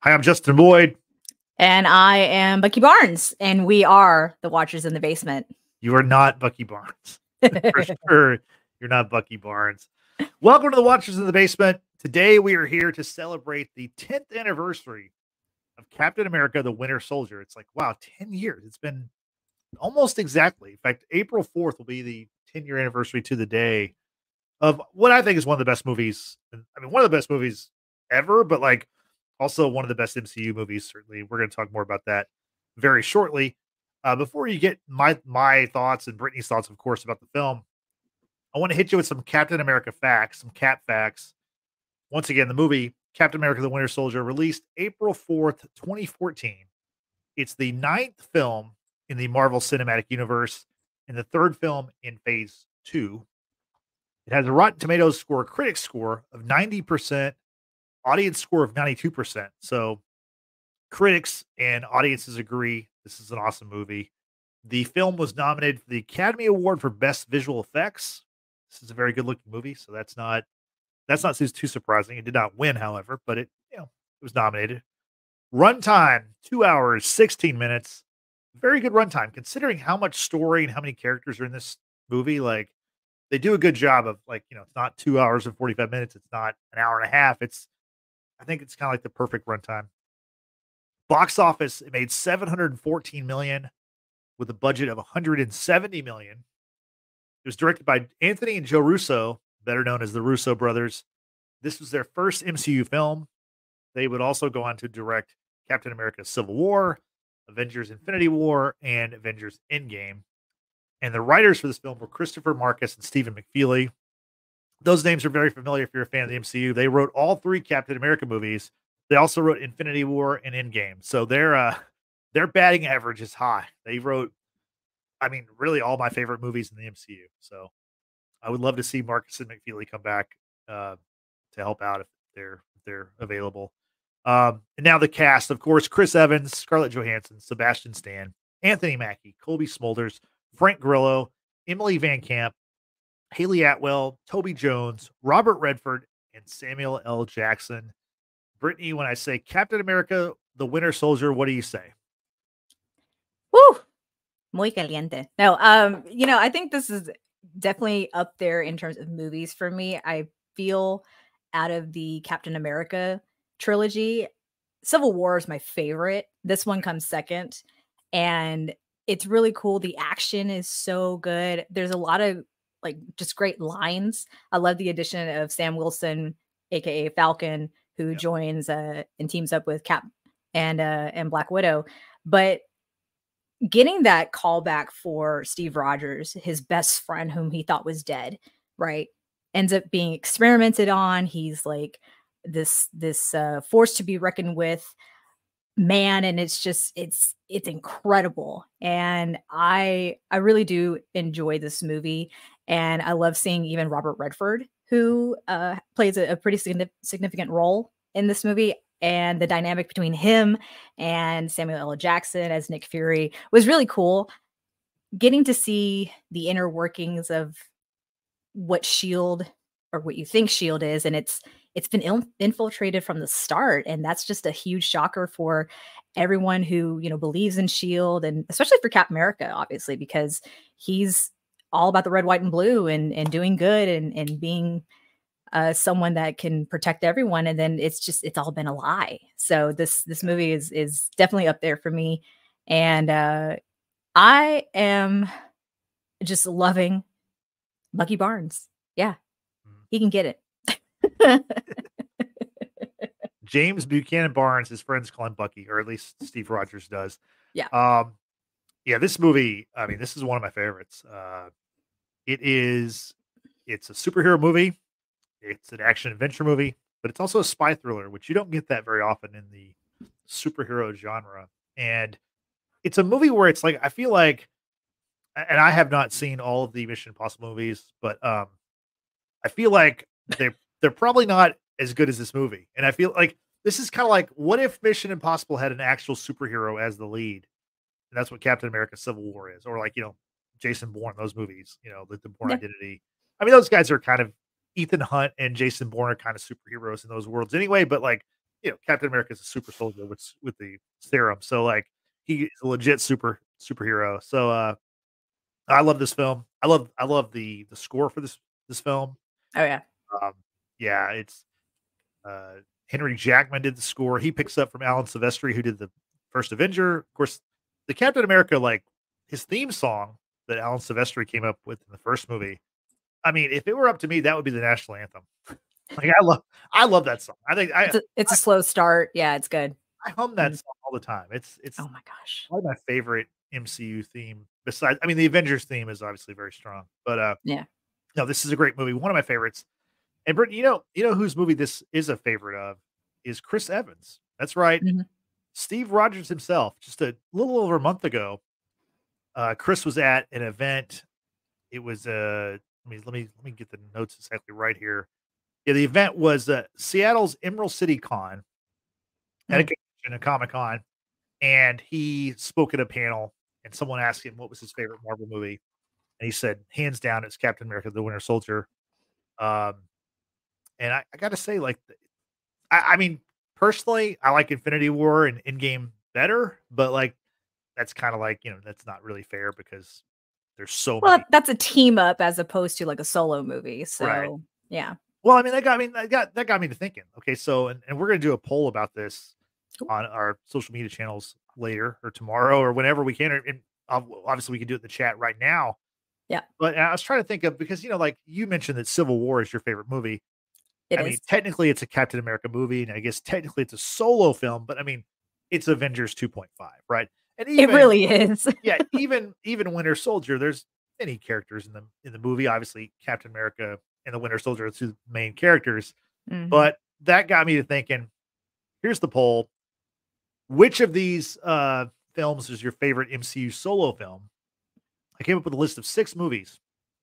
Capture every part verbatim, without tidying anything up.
Hi, I'm Justin Boyd. And I am Bucky Barnes, and we are the Watchers in the Basement. You are not Bucky Barnes. For sure, you're not Bucky Barnes. Welcome to the Watchers in the Basement. Today we are here to celebrate the tenth anniversary of Captain America, the Winter Soldier. It's like, wow, ten years. It's been almost exactly. In fact, April fourth will be the ten-year anniversary to the day of what I think is one of the best movies. I mean, one of the best movies ever, but like also one of the best M C U movies, certainly. We're going to talk more about that very shortly. Uh, before you get my my thoughts and Brittany's thoughts, of course, about the film, I want to hit you with some Captain America facts, some Cap facts. Once again, the movie Captain America: The Winter Soldier, released April fourth, twenty fourteen. It's the ninth film in the Marvel Cinematic Universe and the third film in Phase two. It has a Rotten Tomatoes score, critic score of ninety percent, audience score of ninety-two percent. So critics and audiences agree this is an awesome movie. The film was nominated for the Academy Award for Best Visual Effects. This is a very good looking movie, so that's not that's not too surprising. It did not win, however, but it you know it was nominated. Runtime, two hours, sixteen minutes. Very good runtime, considering how much story and how many characters are in this movie. Like, they do a good job of, like, you know, it's not two hours and forty-five minutes. It's not an hour and a half. It's, I think it's kind of like the perfect runtime. Box office, it made seven hundred fourteen million dollars with a budget of one hundred seventy million dollars. It was directed by Anthony and Joe Russo, better known as the Russo brothers. This was their first M C U film. They would also go on to direct Captain America: Civil War, Avengers: Infinity War, and Avengers: Endgame. And the writers for this film were Christopher Marcus and Stephen McFeely. Those names are very familiar if you're a fan of the M C U. They wrote all three Captain America movies. They also wrote Infinity War and Endgame. So their uh, their batting average is high. They wrote, I mean, really all my favorite movies in the M C U. So I would love to see Marcus and McFeely come back uh, to help out if they're if they're available. Um, and now the cast, of course: Chris Evans, Scarlett Johansson, Sebastian Stan, Anthony Mackie, Colby Smulders, Frank Grillo, Emily Van Camp, Haley Atwell, Toby Jones, Robert Redford, and Samuel L. Jackson. Brittany, when I say Captain America: The Winter Soldier, what do you say? Woo! Muy caliente. No, um, you know, I think this is definitely up there in terms of movies for me. I feel out of the Captain America trilogy, Civil War is my favorite. This one comes second. And it's really cool. The action is so good. There's a lot of like just great lines. I love the addition of Sam Wilson, aka Falcon, who yep. joins uh, and teams up with Cap and uh, and Black Widow. But getting that callback for Steve Rogers, his best friend whom he thought was dead, right, ends up being experimented on. He's like this this uh, force to be reckoned with man, and it's just it's it's incredible. And I I really do enjoy this movie, and I love seeing even Robert Redford, who uh, plays a, a pretty significant role in this movie. And the dynamic between him and Samuel L. Jackson as Nick Fury was really cool. Getting to see the inner workings of what S H I E L D, or what you think S H I E L D is, and it's it's been il- infiltrated from the start, and that's just a huge shocker for everyone who, you know, believes in S H I E L D, and especially for Cap America, obviously, because he's all about the red, white, and blue, and and doing good, and and being uh, someone that can protect everyone. And then it's just it's all been a lie. So this this movie is is definitely up there for me, and uh, I am just loving Bucky Barnes. Yeah, he can get it. James Buchanan Barnes, his friends call him Bucky, or at least Steve Rogers does. Yeah. Um, yeah, this movie, I mean, this is one of my favorites. Uh, it is, it's a superhero movie. It's an action adventure movie, but it's also a spy thriller, which you don't get that very often in the superhero genre. And it's a movie where it's like, I feel like, and I have not seen all of the Mission Impossible movies, but um, I feel like they're, they're probably not as good as this movie. And I feel like this is kind of like, what if Mission Impossible had an actual superhero as the lead? And that's what Captain America Civil War is. Or like, you know, Jason Bourne, those movies, you know, the, the Bourne Yeah. Identity. I mean, those guys are kind of, Ethan Hunt and Jason Bourne are kind of superheroes in those worlds anyway, but like you know, Captain America is a super soldier with with the serum, so like he is a legit super superhero. So uh, I love this film. I love I love the the score for this this film. Oh yeah. Um, yeah, it's uh, Henry Jackman did the score. He picks up from Alan Silvestri, who did the first Avenger. Of course, the Captain America, like his theme song that Alan Silvestri came up with in the first movie. I mean, if it were up to me, that would be the national anthem. Like I love, I love that song. I think I, It's a, it's I, a slow start. Yeah, it's good. I hum that Mm. song all the time. It's it's Oh my gosh. probably my favorite M C U theme. Besides, I mean, the Avengers theme is obviously very strong, but uh, Yeah. no, this is a great movie. One of my favorites. And Brittany, you know, you know whose movie this is a favorite of is Chris Evans. That's right, Mhm. Steve Rogers himself. Just a little over a month ago, uh, Chris was at an event. It was uh, let me let me let me get the notes exactly right here. Yeah, the event was uh, Seattle's Emerald City Con at a Mm. convention, a Comic Con, and he spoke at a panel. And someone asked him what was his favorite Marvel movie, and he said, hands down, it's Captain America: The Winter Soldier. Um, and I, I got to say, like, I, I mean, personally, I like Infinity War and Endgame better, but like, that's kind of like, you know, that's not really fair because there's so Well, many. that's a team up as opposed to like a solo movie. So Right. yeah. Well, I mean, that got me, that got, that got me to thinking. Okay. So, and, and we're going to do a poll about this on our social media channels later or tomorrow or whenever we can. And obviously, we can do it in the chat right now. Yeah. But I was trying to think of, because, you know, like you mentioned that Civil War is your favorite movie. It I is. mean, technically it's a Captain America movie, and I guess technically it's a solo film, but I mean, it's Avengers two point five, right? And even, it really is. yeah, even even Winter Soldier, there's many characters in the in the movie. Obviously, Captain America and the Winter Soldier are two main characters. Mhm. But that got me to thinking, here's the poll. Which of these uh, films is your favorite M C U solo film? I came up with a list of six movies.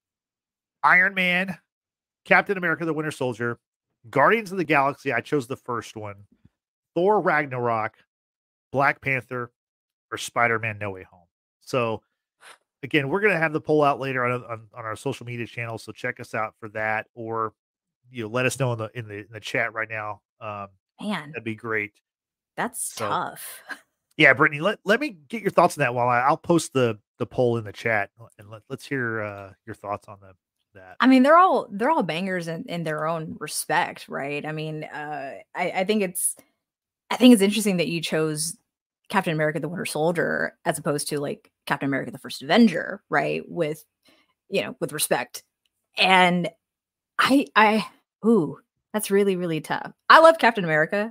Iron Man, Captain America, the Winter Soldier, Guardians of the Galaxy, I chose the first one, Thor Ragnarok, Black Panther, or Spider-Man No Way Home. So again, we're going to have the poll out later on, on, on our social media channels. So check us out for that, or, you know, let us know in the, in the, in the chat right now. Um, Man, that'd be great. that's So, tough. Yeah, Brittany, let, let me get your thoughts on that while I, I'll post the, the poll in the chat, and let, let's hear uh, your thoughts on the, that. I mean, they're all they're all bangers in, in their own respect, right? I mean, uh, I, I think it's I think it's interesting that you chose Captain America: The Winter Soldier as opposed to like Captain America: The First Avenger, right? With you know, with respect. And I I ooh, that's really really tough. I love Captain America.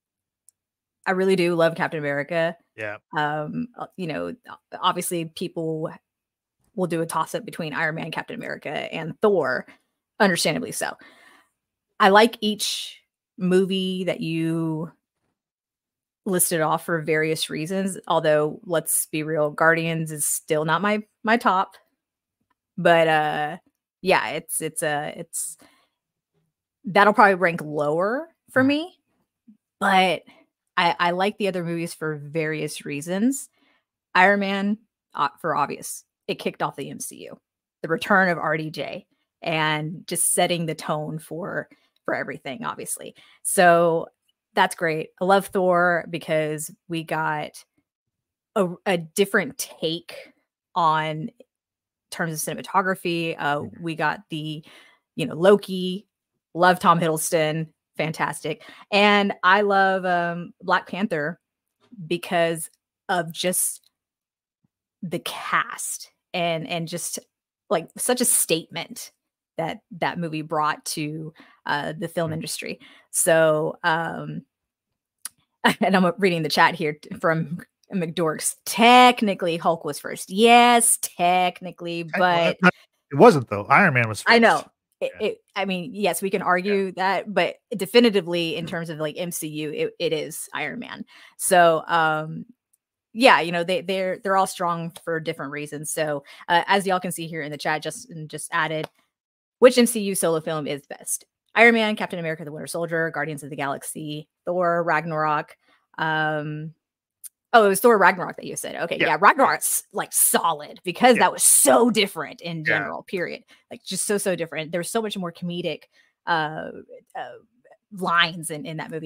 I really do love Captain America. Yeah. Um, uh, you know, obviously people will do a toss up between Iron Man, Captain America, and Thor, understandably so. I like each movie that you listed off for various reasons, although let's be real, Guardians is still not my my top. But uh yeah, it's it's a uh, it's that'll probably rank lower for me. But I I like the other movies for various reasons. Iron Man, uh, for obvious. It kicked off the M C U. The return of R D J and just setting the tone for for everything, obviously. So that's great. I love Thor because we got a, a different take on terms of cinematography. Uh, we got the, you know, Loki. Love Tom Hiddleston, fantastic, and I love um, Black Panther because of just the cast and and just like such a statement that that movie brought to uh, the film industry. So, um, and I'm reading the chat here from McDorks. Technically, Hulk was first. Yes, technically, but it wasn't though. Iron Man was first. I know. It, Yeah. it, I mean, yes, we can argue yeah. that, but definitively, in terms of like M C U, it, it is Iron Man. So, um, yeah, you know, they they're they're all strong for different reasons. So, uh, as y'all can see here in the chat, just just added, which M C U solo film is best? Iron Man, Captain America: The Winter Soldier, Guardians of the Galaxy, Thor, Ragnarok. Um, oh, it was Thor Ragnarok that you said. Okay, yeah, yeah Ragnarok's like solid because yeah. that was so different in general. Yeah. Period. Like just so so different. There's so much more comedic uh, uh, lines in in that movie.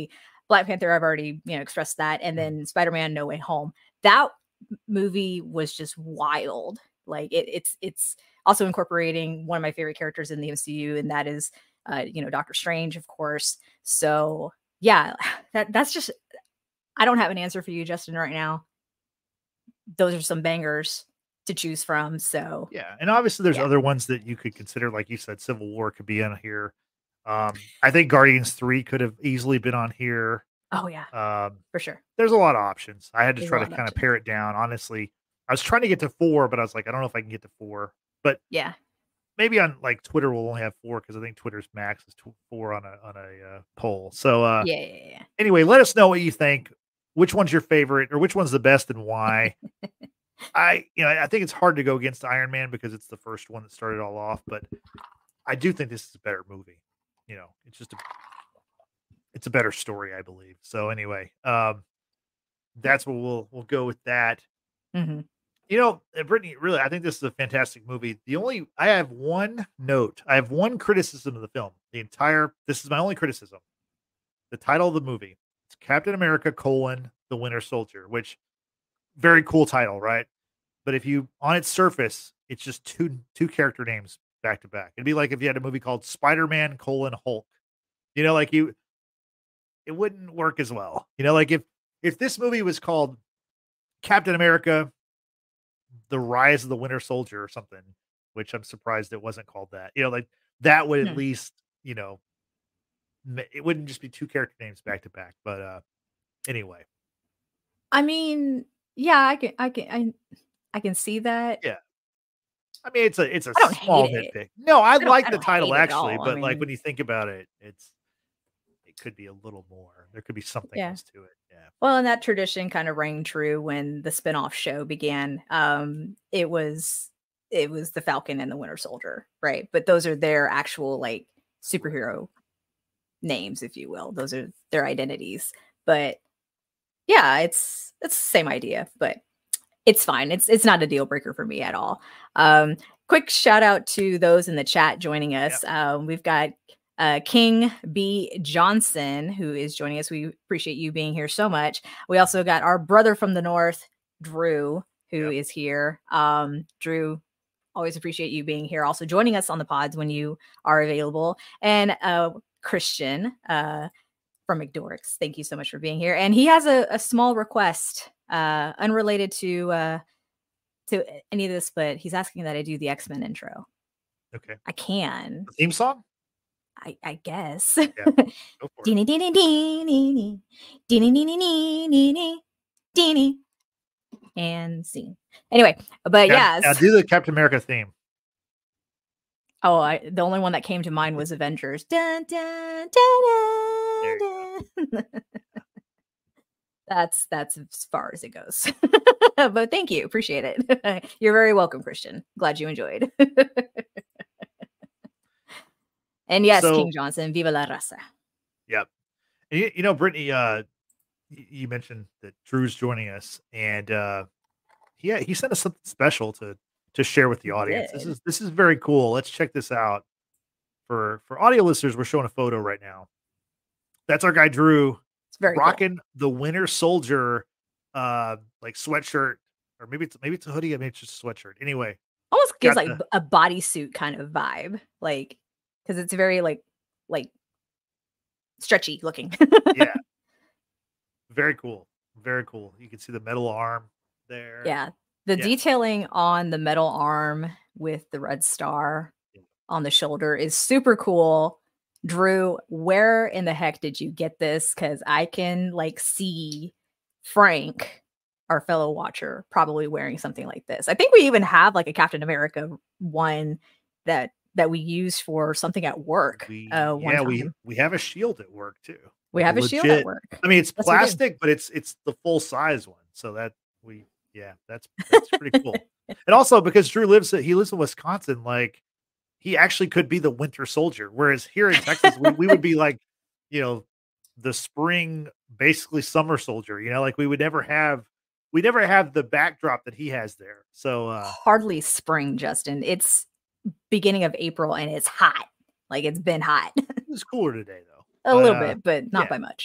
Black Panther, I've already, you know, expressed that. And then Spider-Man No Way Home. That movie was just wild. Like it, it's it's also incorporating one of my favorite characters in the M C U, and that is uh, you know, Doctor Strange, of course. So yeah, that that's just, I don't have an answer for you, Justin, right now. Those are some bangers to choose from. So yeah, and obviously there's yeah. other ones that you could consider, like you said, Civil War could be in here. Um, I think Guardians three could have easily been on here. Oh yeah, Um, for sure. There's a lot of options. I had to There's a try to lot of kind of options. pare it down. Honestly, I was trying to get to four, but I was like, I don't know if I can get to four. But Yeah. maybe on like Twitter we'll only have four because I think Twitter's max is tw- four on a on a uh, poll. So uh, Yeah, yeah, yeah. anyway, let us know what you think. Which one's your favorite, or which one's the best, and why? I you know I think it's hard to go against Iron Man because it's the first one that started it all off, but I do think this is a better movie. You know, it's just a it's a better story, I believe. So anyway, um, that's what we'll we'll go with that. Mm-hmm. You know, and Brittany, really, I think this is a fantastic movie. The only I have one note, I have one criticism of the film. The entire this is my only criticism. The title of the movie. It's Captain America: colon, the Winter Soldier, which very cool title, right? But if you on its surface, it's just two two character names back to back. It'd be like if you had a movie called Spider-Man: colon, Hulk. You know, like you it wouldn't work as well. You know, like if if this movie was called Captain America: The Rise of the Winter Soldier or something, which I'm surprised it wasn't called that. You know, like that would at Hmm. least, you know, it wouldn't just be two character names back to back. But uh anyway. I mean, yeah, I can, I can, I, I can see that. Yeah. I mean, it's a it's a I don't hate small it. nitpick. No, I I don't, like I the don't title hate it at actually, all. I but like mean, when you think about it, it's it could be a little more. There could be something yeah. else to it. Yeah. Well, and that tradition kind of rang true when the spinoff show began. Um, it was it was the Falcon and the Winter Soldier, right? But those are their actual like superhero names, if you will. Those are their identities. But yeah, it's it's the same idea, but it's fine. It's it's not a deal breaker for me at all. Um, quick shout out to those in the chat joining us. Yep. Um, we've got uh, King B Johnson who is joining us. We appreciate you being here so much. We also got our brother from the north, Drew, who Yep. is here. Um, Drew, always appreciate you being here. Also joining us on the pods when you are available, and uh, Christian uh, from McDorks. Thank you so much for being here. And he has a, a small request, uh, unrelated to uh, to any of this, but he's asking that I do the X-Men intro. Okay. I can. The theme song? I, I guess. Yeah. Go for it. And scene. Anyway, but Now, yes. now do the Captain America theme. Oh, I, the only one that came to mind was Avengers. Dun, dun, There dun, you dun. That's that's as far as it goes. But thank you. Appreciate it. You're very welcome, Christian. Glad you enjoyed. And yes, So- King Johnson, viva la raza. Yep. And you, you know, Brittany, uh, y- you mentioned that Drew's joining us, and uh, he he sent us something special to to share with the He audience. This did. is this is very cool. Let's check this out. For for audio listeners, we're showing a photo right now. That's our guy Drew. It's very cool. rocking the Winter Soldier, uh, like sweatshirt, or maybe it's maybe it's a hoodie, maybe it's just a sweatshirt. Anyway, Almost gives got like the- a bodysuit kind of vibe, like because it's very like like stretchy looking. yeah, very cool, very cool. You can see the metal arm there. Yeah. The Yeah. detailing on the metal arm with the red star on the shoulder is super cool. Drew, where in the heck did you get this? Because I can like see Frank, our fellow watcher, probably wearing something like this. I think we even have like a Captain America one that that we use for something at work. We uh, one yeah time. we we have a shield at work too. We Like have a shield at work. I mean, it's That's what we do. plastic, but it's it's the full size one. So that we yeah, that's that's pretty cool. And also because Drew lives he lives in Wisconsin, like he actually could be the Winter Soldier. Whereas here in Texas, we, we would be like, you know, the spring, basically summer soldier. You know, like we would never have we never have the backdrop that he has there. So uh Hardly spring, Justin. It's beginning of April and it's hot. Like it's been hot. it's cooler today though. A But, little uh, bit, but not yeah. by much.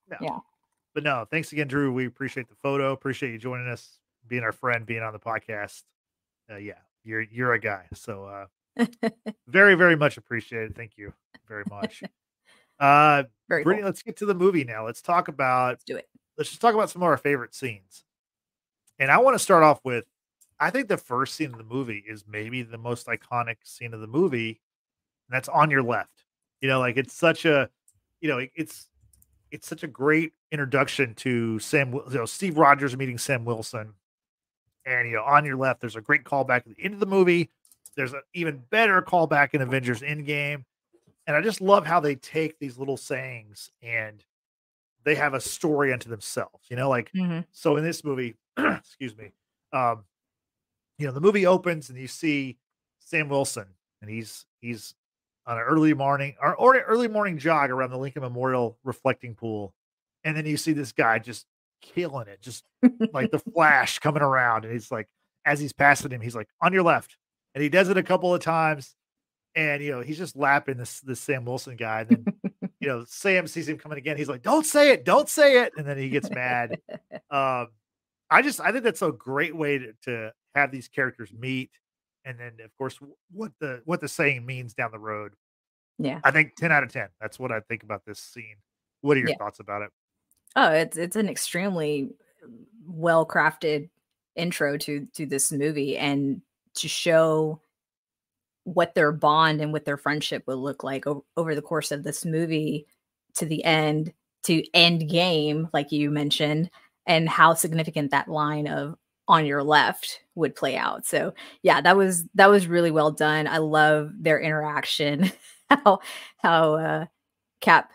Yeah. Yeah. But no, thanks again, Drew. We appreciate the photo. Appreciate you joining us, being our friend, being on the podcast. Uh, yeah, you're you're a guy. So uh, very, very much appreciated. Thank you very much. Uh, Very Brittany, cool. let's get to the movie now. Let's talk about. Let's do it. Let's just talk about some of our favorite scenes. And I want to start off with, I think the first scene of the movie is maybe the most iconic scene of the movie, and that's On Your Left. You know, like it's such a, you know, it, it's it's such a great introduction to Sam, you know, Steve Rogers meeting Sam Wilson. And, you know, On Your Left, there's a great callback at the end of the movie. There's an even better callback in Avengers Endgame. And I just love how they take these little sayings and they have a story unto themselves, you know, like, Mm-hmm. so in this movie, excuse me, um, you know, the movie opens and you see Sam Wilson and he's, he's, on an early morning or, or early morning jog around the Lincoln Memorial reflecting pool. And then you see this guy just killing it, just like the Flash coming around. And he's like, as he's passing him, he's like, on your left. And he does it a couple of times. And, you know, he's just lapping this, this Sam Wilson guy. And then, you know, Sam sees him coming again. He's like, don't say it. Don't say it. And then he gets mad. Um, I just, I think that's a great way to, to have these characters meet. And then, of course, what the what the saying means down the road. Yeah. I think ten out of ten. That's what I think about this scene. What are your Yeah. thoughts about it? Oh, it's it's an extremely well crafted intro to to this movie, and to show what their bond and what their friendship will look like o- over the course of this movie to the end, to end game, like you mentioned, and how significant that line of on your left would play out. So yeah, that was that was really well done. I love their interaction, how how uh Cap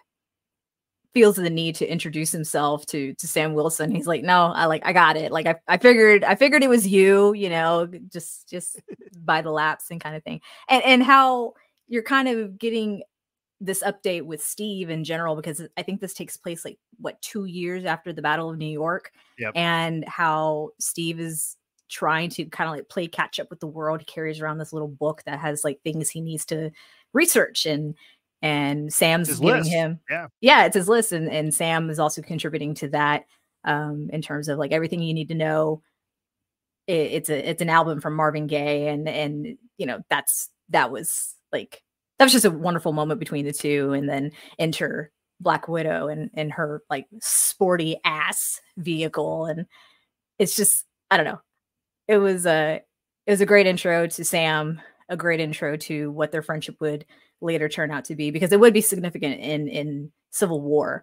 feels the need to introduce himself to to Sam Wilson. He's like, no, I like I got it. Like I, I figured I figured it was you, you know, just just by the laps and kind of thing. And and how you're kind of getting this update with Steve in general, because I think this takes place like what, two years after the Battle of New York. Yep. And how Steve is trying to kind of like play catch up with the world. He carries around this little book that has like things he needs to research, and and Sam's His giving list. him Yeah. yeah, it's his list, and and Sam is also contributing to that, um, in terms of like everything you need to know. It, it's a it's an album from Marvin Gaye, and and you know that's that was like that was just a wonderful moment between the two, and then enter Black Widow and and her like sporty ass vehicle, and it's just I don't know. It was a it was a great intro to Sam, a great intro to what their friendship would later turn out to be, because it would be significant in in Civil War.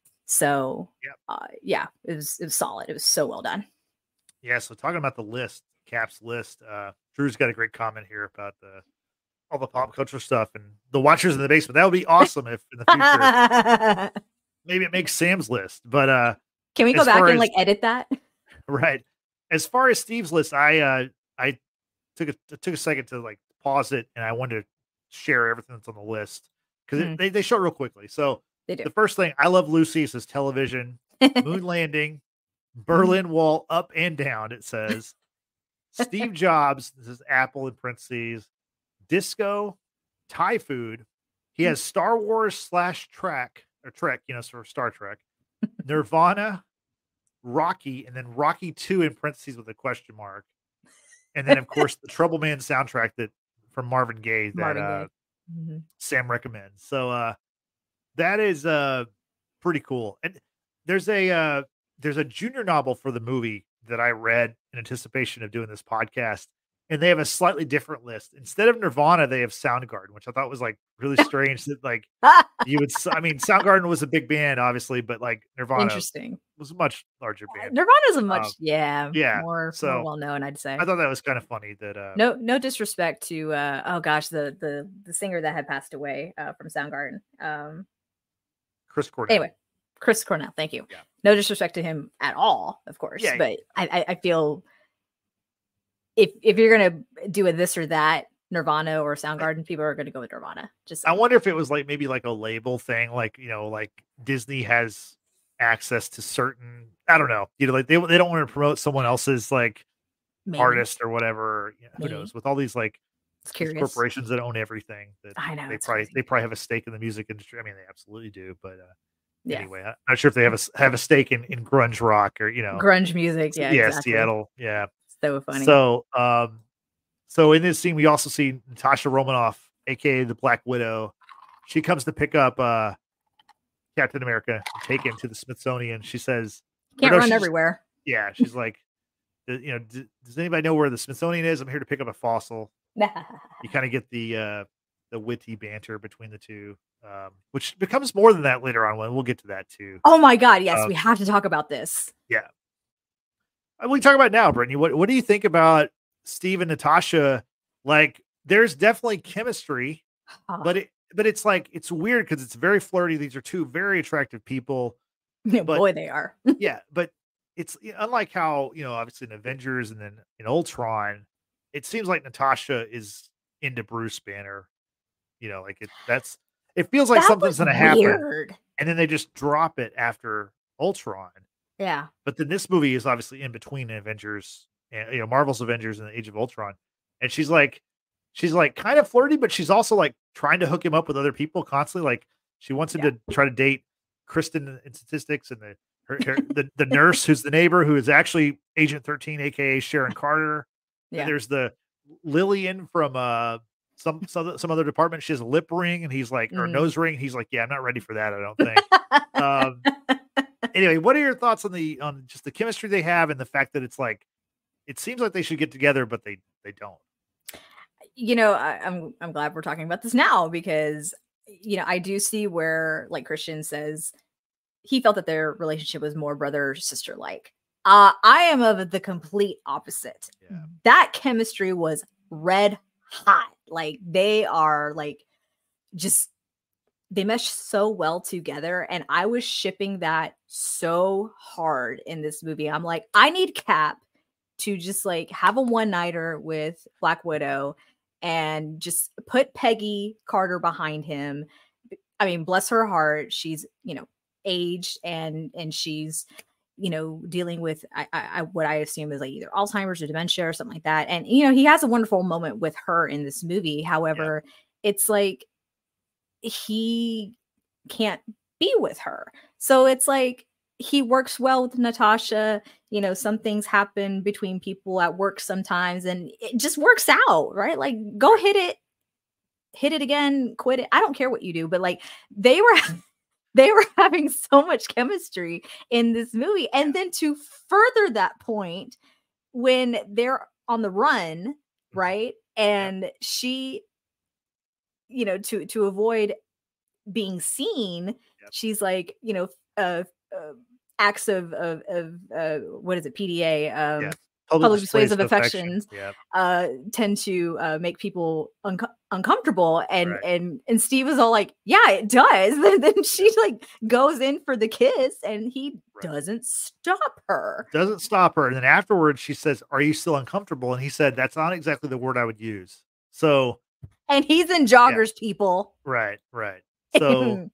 So Yep. uh, yeah, it was it was solid. It was so well done. Yeah. So talking about the list, Cap's list, uh, Drew's got a great comment here about the all the pop culture stuff and the Watchers in the Basement. That would be awesome if in the future maybe it makes Sam's list. But uh, can we go as back far and as- like edit that? right. As far as Steve's list, I uh, I took a I took a second to like pause it, and I wanted to share everything that's on the list because Mm. they they show it real quickly. So They do. the first thing, I love Lucy. It says television, moon landing, Berlin Wall up and down. It says Steve Jobs. This is Apple in parentheses. Disco, Thai food. He has Star Wars slash Trek or Trek, you know, for Star Trek, Nirvana, Rocky, and then Rocky two in parentheses with a question mark. And then, of course, the Trouble Man soundtrack that from Marvin Gaye that Marvin uh, Gaye. Mhm. Sam recommends. So uh, that is uh, pretty cool. And there's a uh, there's a junior novel for the movie that I read in anticipation of doing this podcast, and they have a slightly different list. Instead of Nirvana, they have Soundgarden, which I thought was like really strange. That like you would, s- I mean, Soundgarden was a big band, obviously, but like Nirvana Interesting. was a much larger band. Nirvana's a much Um, yeah, yeah, more so more well known, I'd say. I thought that was kind of funny that uh, No, no disrespect to uh oh gosh, the the the singer that had passed away uh from Soundgarden. Um Chris Cornell. anyway, Chris Cornell, thank you. Yeah. No disrespect to him at all, of course. Yeah. But I, I I feel if if you're gonna do a this or that, Nirvana or Soundgarden, people are gonna go with Nirvana. Just I wonder if it was like maybe like a label thing, like you know, like Disney has access to certain. I don't know, you know, like they they don't want to promote someone else's like maybe. artist or whatever. You know, who Maybe. knows? With all these like It's these curious. corporations that own everything, that I know. they it's probably crazy. they probably have a stake in the music industry. I mean, they absolutely do, but uh, Yeah. Anyway, I'm not sure if they have a s- have a stake in, in grunge rock or you know, Grunge music. Yeah, yeah, exactly. Seattle, yeah. So funny. So, um, so in this scene, we also see Natasha Romanoff, aka the Black Widow. She comes to pick up uh, Captain America and take him to the Smithsonian. She says, or Can't no, run she just- everywhere. yeah, she's like, "D- you know, d- does anybody know where the Smithsonian is? I'm here to pick up a fossil. You kind of get the uh, the witty banter between the two, um, which becomes more than that later on. When we'll get to that too. Oh my God. Yes, Uh, we have to talk about this. Yeah, Uh, we can talk about it now, Brittany. What what do you think about Steve and Natasha? Like, there's definitely chemistry, Oh, but it but it's like it's weird because it's very flirty. These are two very attractive people. yeah, but- boy, they are. Yeah, but it's unlike how, you know, obviously in Avengers and then in Ultron, it seems like Natasha is into Bruce Banner. You know, like it that's it feels like That something's was gonna happen, weird. and then they just drop it after Ultron. Yeah. But then this movie is obviously in between Avengers and you know, Marvel's Avengers and the Age of Ultron. And she's like she's like kind of flirty, but she's also like trying to hook him up with other people constantly. Like she wants him Yeah. to try to date Kristen in statistics and the her, her the, the nurse who's the neighbor who is actually Agent thirteen, aka Sharon Carter. And Yeah. there's the Lillian from uh some some some other department. She has a lip ring and he's like or Mhm. nose ring. He's like, yeah, I'm not ready for that, I don't think. um anyway, what are your thoughts on the on just the chemistry they have and the fact that it's like it seems like they should get together, but they they don't. You know, I, I'm I'm glad we're talking about this now because you know I do see where like Christian says he felt that their relationship was more brother sister like. Uh, I am of the complete opposite. Yeah. That chemistry was red hot. Like they are like just they mesh so well together, and I was shipping that so hard in this movie. I'm like, I need Cap to just like have a one nighter with Black Widow and just put Peggy Carter behind him. I mean, bless her heart, she's you know aged and and she's you know dealing with I, I, I what I assume is like either Alzheimer's or dementia or something like that. And you know he has a wonderful moment with her in this movie. However, yeah. it's like he can't be with her, so it's like he works well with Natasha. You know, some things happen between people at work sometimes, and it just works out, right? Like, go hit it, hit it again, quit it. I don't care what you do, but like they were, they were having so much chemistry in this movie. And then to further that point, when they're on the run, right, and yeah. she, you know, to to avoid being seen, yep. she's like, you know, uh, uh acts of of, of uh what is it P D A um yeah. public, public displays, displays of affection, affection yep. uh tend to uh make people un- uncomfortable and right. and and Steve is all like, yeah, it does. And then she like goes in for the kiss and he right. doesn't stop her doesn't stop her and then afterwards she says, are you still uncomfortable? And he said, that's not exactly the word I would use. So and he's in joggers, yeah. people. Right, right. So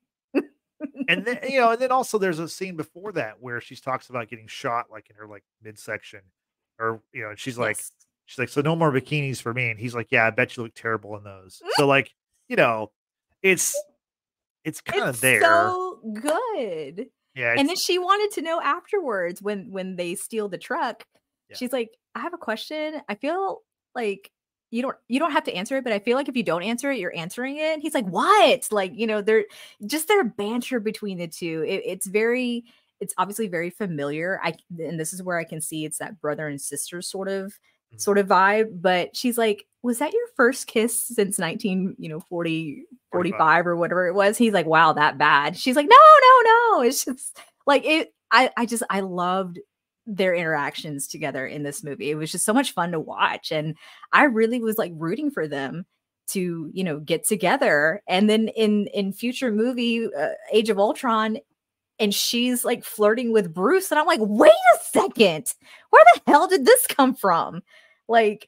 and then you know, and then also there's a scene before that where she talks about getting shot like in her like midsection, or you know, and she's like, yes. she's like, so no more bikinis for me. And he's like, yeah, I bet you look terrible in those. So like, you know, it's it's kind of there. So good. Yeah. And then she wanted to know afterwards when when they steal the truck. Yeah. She's like, I have a question. I feel like you don't you don't have to answer it, but I feel like if you don't answer it, you're answering it. And he's like, what? Like, you know, they're just their banter between the two. It, it's very, it's obviously very familiar. I and this is where I can see it's that brother and sister sort of mm-hmm. sort of vibe. But she's like, was that your first kiss since nineteen, you know, forty, forty-five or whatever it was? He's like, wow, that bad. She's like, no, no, no. It's just like it. I I just I loved their interactions together in this movie. It was just so much fun to watch, and I really was like rooting for them to, you know, get together. And then in in future movie uh, Age of Ultron, and she's like flirting with Bruce, and I'm like, wait a second, where the hell did this come from? Like,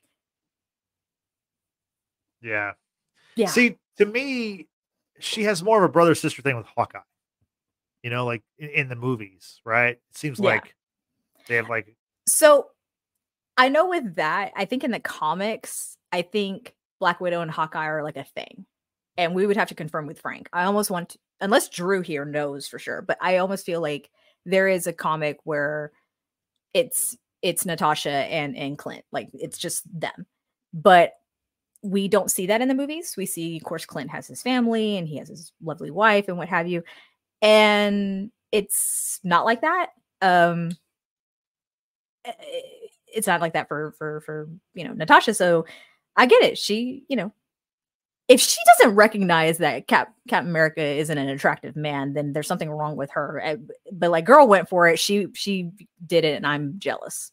yeah, yeah. See, to me, she has more of a brother sister thing with Hawkeye. You know, like in, in the movies, right? It seems yeah. like. They have like so I know with that, I think in the comics, I think Black Widow and Hawkeye are like a thing. And we would have to confirm with Frank. I almost want to, unless Drew here knows for sure, but I almost feel like there is a comic where it's it's Natasha and and Clint, like it's just them. But we don't see that in the movies. We see, of course, Clint has his family and he has his lovely wife and what have you. And it's not like that. Um, it's not like that for, for, for, you know, Natasha. So I get it. She, you know, if she doesn't recognize that Cap, Captain America isn't an attractive man, then there's something wrong with her. But like, girl went for it. She, she did it. And I'm jealous.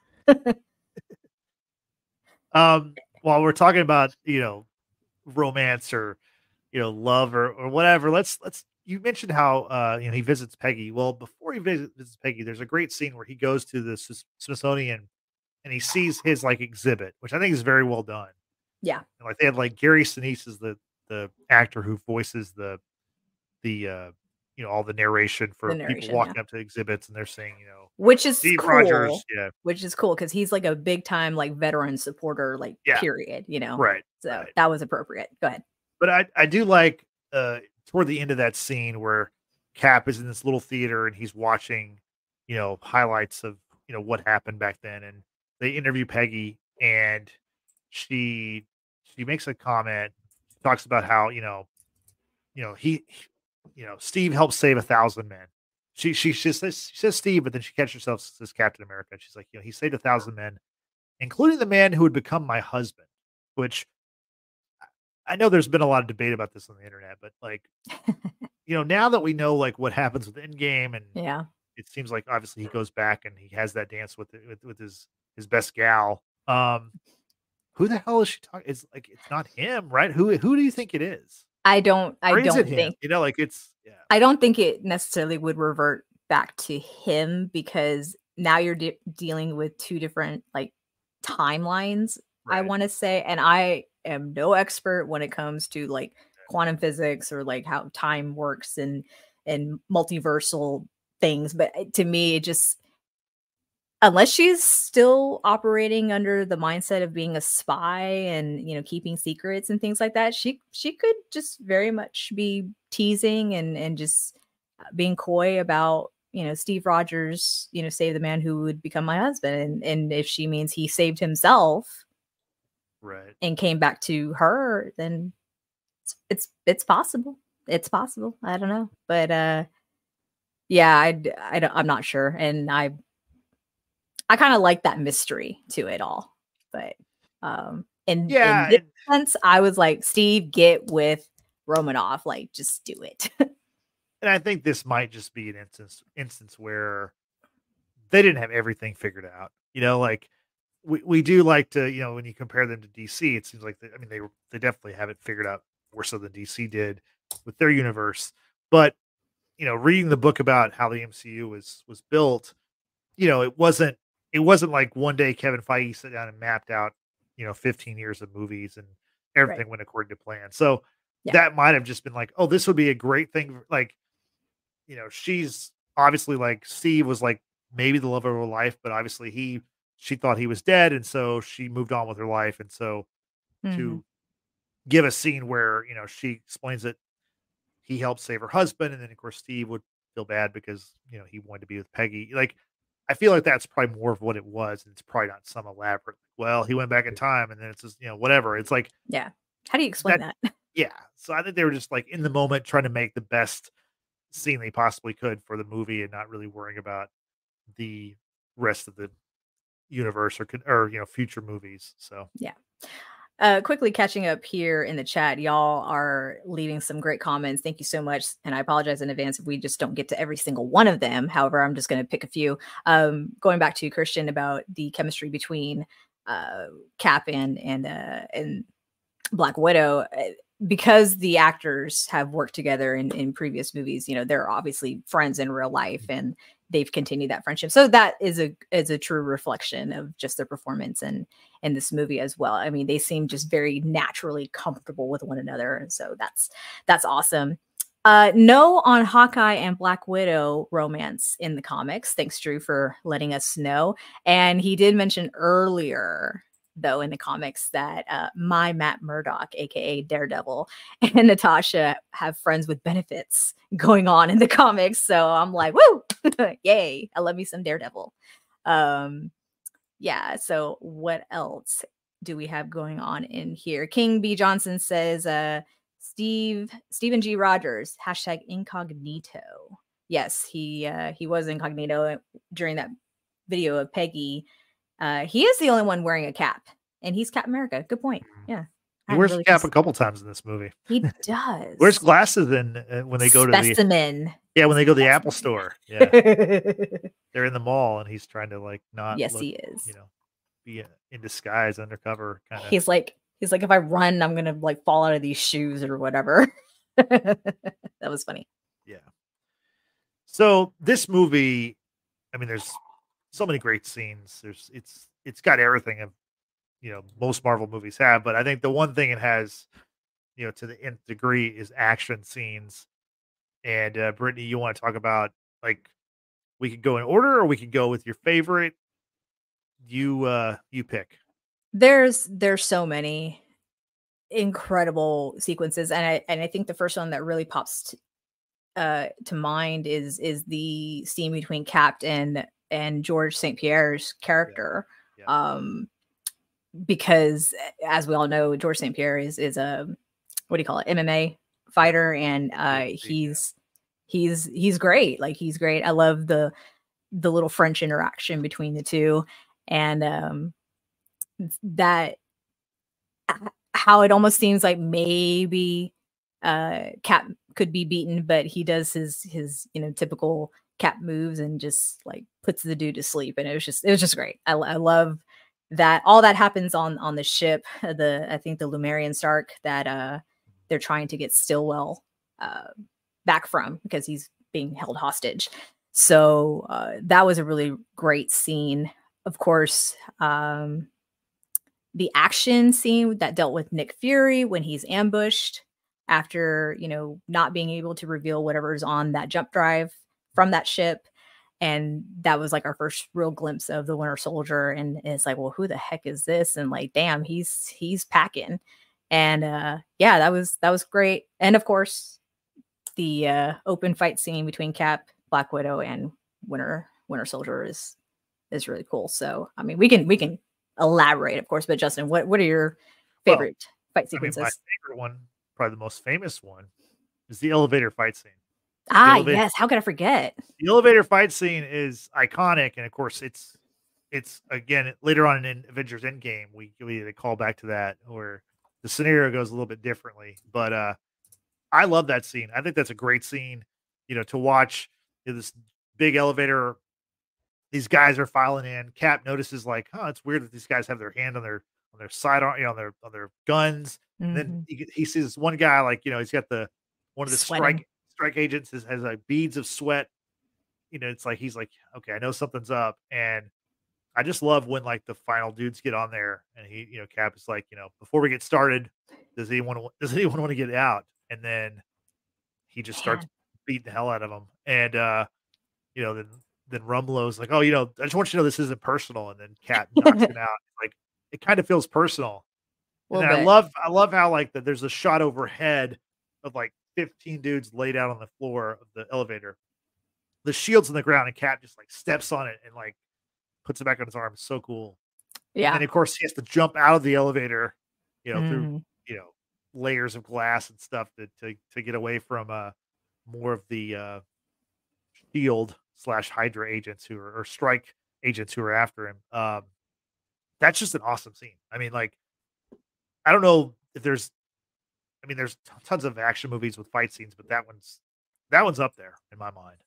um, While we're talking about, you know, romance or, you know, love or, or whatever, let's, let's, you mentioned how, uh, you know, he visits Peggy. Well, before he visits, visits Peggy, there's a great scene where he goes to the Smithsonian and he sees his like exhibit, which I think is very well done. Yeah. And, like they had like Gary Sinise is the, the actor who voices the, the, uh, you know, all the narration for the narration, people walking yeah. up to exhibits and they're saying, you know, which is Steve cool, Rogers, yeah, which is cool because he's like a big time like veteran supporter, like yeah. period, you know, right? So right. that was appropriate. Go ahead. But I I do like uh toward the end of that scene where Cap is in this little theater and he's watching, you know, highlights of you know what happened back then, and they interview Peggy and she she makes a comment, talks about how you know, you know he. he You know, Steve helped save a thousand men. She she she says she says Steve, but then she catches herself says Captain America. She's like, you know, he saved a thousand men, including the man who would become my husband. Which I know there's been a lot of debate about this on the internet, but like, you know, now that we know like what happens with Endgame, and yeah, it seems like obviously he goes back and he has that dance with with, with his his best gal. Um, who the hell is she talking? It's like it's not him, right? Who who do you think it is? I don't, I don't think, you know, like it's, yeah. I don't think it necessarily would revert back to him because now you're de- dealing with two different like timelines, right. I want to say. And I am no expert when it comes to like quantum physics or like how time works and, and multiversal things. But to me, it just, unless she's still operating under the mindset of being a spy and, you know, keeping secrets and things like that, she she could just very much be teasing and and just being coy about, you know, Steve Rogers, you know, save the man who would become my husband. And, and if she means he saved himself right and came back to her, then it's it's, it's possible. It's possible. I don't know. But uh, yeah, I, I don't, I'm not sure. And I I kind of like that mystery to it all, but um, in, yeah, in this and, sense, I was like, Steve, get with Romanoff, like, just do it. And I think this might just be an instance instance where they didn't have everything figured out. You know, like we, we do like to, you know, when you compare them to D C, it seems like they, I mean, they they definitely have it figured out more so than D C did with their universe. But you know, reading the book about how the M C U was was built, you know, it wasn't. It wasn't like one day Kevin Feige sat down and mapped out, you know, fifteen years of movies and everything right. went according to plan. So yeah. that might have just been like, oh, this would be a great thing. Like, you know, she's obviously like Steve was like maybe the love of her life, but obviously he, she thought he was dead. And so she moved on with her life. And so mm-hmm. to give a scene where, you know, she explains that he helped save her husband. And then of course, Steve would feel bad because, you know, he wanted to be with Peggy. Like, I feel like that's probably more of what it was. And it's probably not some elaborate, well, he went back in time and then it's just, you know, whatever. It's like, yeah. How do you explain that? that? Yeah. So I think they were just like in the moment trying to make the best scene they possibly could for the movie and not really worrying about the rest of the universe or, or, you know, future movies. So, yeah. Uh, quickly catching up here in the chat, y'all are leaving some great comments. Thank you so much. And I apologize in advance if we just don't get to every single one of them. However, I'm just going to pick a few. Um, going back to Christian about the chemistry between uh, Cap and and uh, and Black Widow, because the actors have worked together in, in previous movies. You know, they're obviously friends in real life, and they've continued that friendship. So that is a is a true reflection of just their performance and in this movie as well. I mean, they seem just very naturally comfortable with one another. And so that's that's awesome. Uh, no on Hawkeye and Black Widow romance in the comics. Thanks, Drew, for letting us know. And he did mention earlier though, in the comics that uh, my Matt Murdock, aka Daredevil, and Natasha have friends with benefits going on in the comics. So I'm like, woo, yay! I love me some Daredevil. Um, yeah. So what else do we have going on in here? King B Johnson says, uh, Steve Stephen G Rogers hashtag incognito. Yes, he uh, he was incognito during that video of Peggy. Uh, he is the only one wearing a cap, and he's Captain America. Good point. Yeah, he wears really a cap a couple times in this movie. He does. Wears glasses in uh, when they go Specimen. to the Specimen. Yeah, when they go to the Apple store. Yeah, they're in the mall, and he's trying to like not. Yes, look, he is. You know, be in disguise, undercover. Kind of. He's like, he's like, if I run, I'm gonna like fall out of these shoes or whatever. That was funny. Yeah. So this movie, I mean, there's so many great scenes. There's it's it's got everything of you know most Marvel movies have, but I think the one thing it has, you know, to the nth degree is action scenes. And uh, Brittany, you want to talk about like we could go in order, or we could go with your favorite. You uh, you pick. There's there's so many incredible sequences, and I and I think the first one that really pops to, uh, to mind is is the scene between Cap and and George Saint Pierre's character. Yeah. Yeah. Um, because as we all know, George Saint Pierre is is a what do you call it, M M A fighter, and uh, he's he's he's great. Like he's great. I love the the little French interaction between the two, and um, that how it almost seems like maybe uh, Cap could be beaten, but he does his his you know typical Cap moves and just like puts the dude to sleep, and it was just it was just great. I, I love that all that happens on on the ship, the I think the Lumerian Stark that uh they're trying to get Stillwell uh back from because he's being held hostage. So uh that was a really great scene. Of course, um the action scene that dealt with Nick Fury when he's ambushed after, you know, not being able to reveal whatever's on that jump drive from that ship. And that was like our first real glimpse of the Winter Soldier. And it's like, well, who the heck is this? And like, damn, he's he's packing. And uh, yeah, that was that was great. And of course, the uh, open fight scene between Cap, Black Widow, and Winter Winter Soldier is is really cool. So I mean, we can we can elaborate, of course. But Justin, what what are your favorite well, fight sequences? I mean, my favorite one, probably the most famous one, is the elevator fight scene. Ah, yes. How could I forget? The elevator fight scene is iconic, and of course, it's it's again later on in Avengers Endgame. We we call back to that, where the scenario goes a little bit differently. But uh, I love that scene. I think that's a great scene. You know, to watch you know, this big elevator. These guys are filing in. Cap notices like, oh, it's weird that these guys have their hand on their on their sidearm, you know, on their on their guns. Mm-hmm. And then he, he sees this one guy like, you know, he's got the one of the Sweating. strike. Strike agents has, has like beads of sweat. You know, it's like he's like, okay, I know something's up. And I just love when like the final dudes get on there and he, you know, Cap is like, you know, before we get started, does anyone does anyone want to get out? And then he just starts beating the hell out of them. And uh, you know, then then Rumlow's like, oh, you know, I just want you to know this isn't personal. And then Cap knocks him out. Like it kind of feels personal. And I love I love how like that there's a shot overhead of like fifteen dudes laid out on the floor of the elevator. The shield's on the ground, and Cap just like steps on it and like puts it back on his arm. It's so cool. Yeah. And of course, he has to jump out of the elevator, you know, mm. through you know layers of glass and stuff to to to get away from uh more of the uh shield slash Hydra agents who are or strike agents who are after him. Um, that's just an awesome scene. I mean, like, I don't know if there's. I mean, there's tons of action movies with fight scenes, but that one's that one's up there in my mind.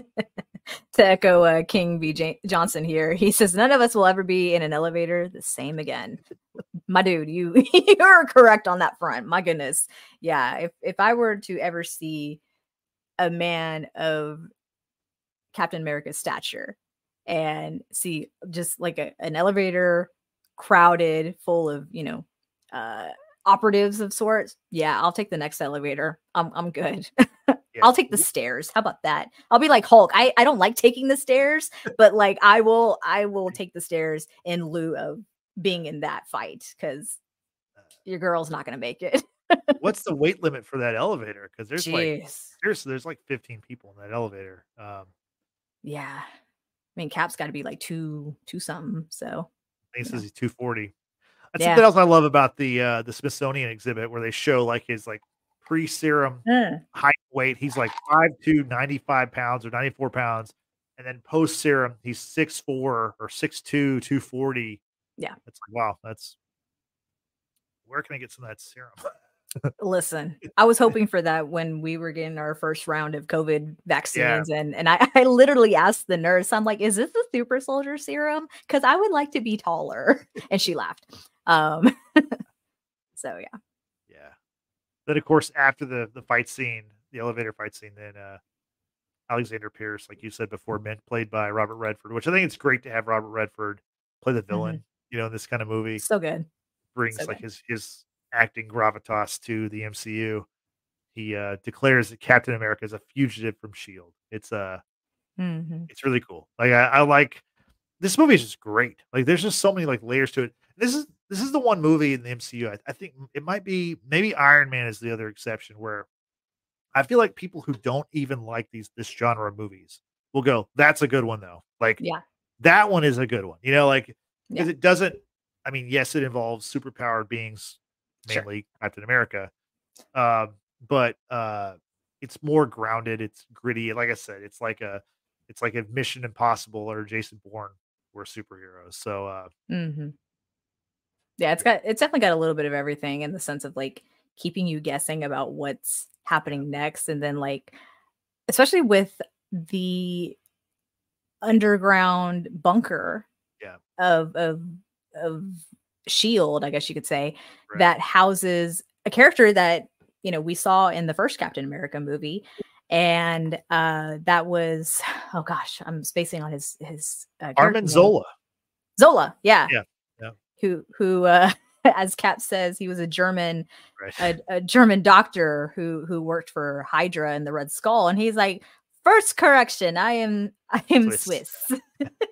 To echo uh, King B. J- Johnson here, he says none of us will ever be in an elevator the same again. My dude, you you're correct on that front. My goodness, yeah. If if I were to ever see a man of Captain America's stature and see just like a, an elevator crowded full of you know. Uh, operatives of sorts, yeah, I'll take the next elevator. I'm I'm good. Yeah. I'll take the stairs. How about that? I'll be like Hulk. I, I don't like taking the stairs, but like I will I will take the stairs in lieu of being in that fight because your girl's not going to make it. What's the weight limit for that elevator? Because there's like Jeez. seriously, there's like fifteen people in that elevator. Um, Yeah. I mean, Cap's got to be like two, two something. So he you says know. he's two forty. That's Yeah. something else I love about the uh, the Smithsonian exhibit where they show like his like pre-serum Uh, height weight. He's like five two, ninety-five pounds or ninety-four pounds. And then post-serum, he's six four or six two, two forty. Yeah. It's like, wow, that's where can I get some of that serum? Listen, I was hoping for that when we were getting our first round of COVID Yeah. vaccines. And and I, I literally asked the nurse, I'm like, is this the super soldier serum? Because I would like to be taller. And she laughed. Um, so yeah. Yeah. Then of course, after the the fight scene, the elevator fight scene, then uh Alexander Pierce, like you said before, meant played by Robert Redford, which I think it's great to have Robert Redford play the villain, Mhm. you know, in this kind of movie. So good. Brings So like good. his his acting gravitas to the M C U. He uh declares that Captain America is a fugitive from Shield. It's uh Mhm. it's really cool. Like I, I like this movie is just great. Like there's just so many like layers to it. This is this is the one movie in the M C U. I, I think it might be maybe Iron Man is the other exception where I feel like people who don't even like these this genre of movies will go, "That's a good one, though." Like Yeah. that one is a good one, you know, like because Yeah. it doesn't. I mean, yes, it involves superpowered beings, Sure. mainly Captain America, um, but uh, it's more grounded. It's gritty. Like I said, it's like a it's like a Mission Impossible or Jason Bourne were superheroes. So uh, Mhm. Yeah, it's got it's definitely got a little bit of everything in the sense of like keeping you guessing about what's yeah, happening next. And then like especially with the underground bunker yeah, of of of Shield, I guess you could say, right. that houses a character that, you know, we saw in the first Captain America movie. And uh that was oh gosh, I'm spacing on his his uh, character Armin name. Zola. Zola, yeah. Yeah, yeah, Who who uh as Cap says, he was a German right. a, a German doctor who who worked for Hydra and the Red Skull, and he's like, first correction, I am I am Swiss. Swiss.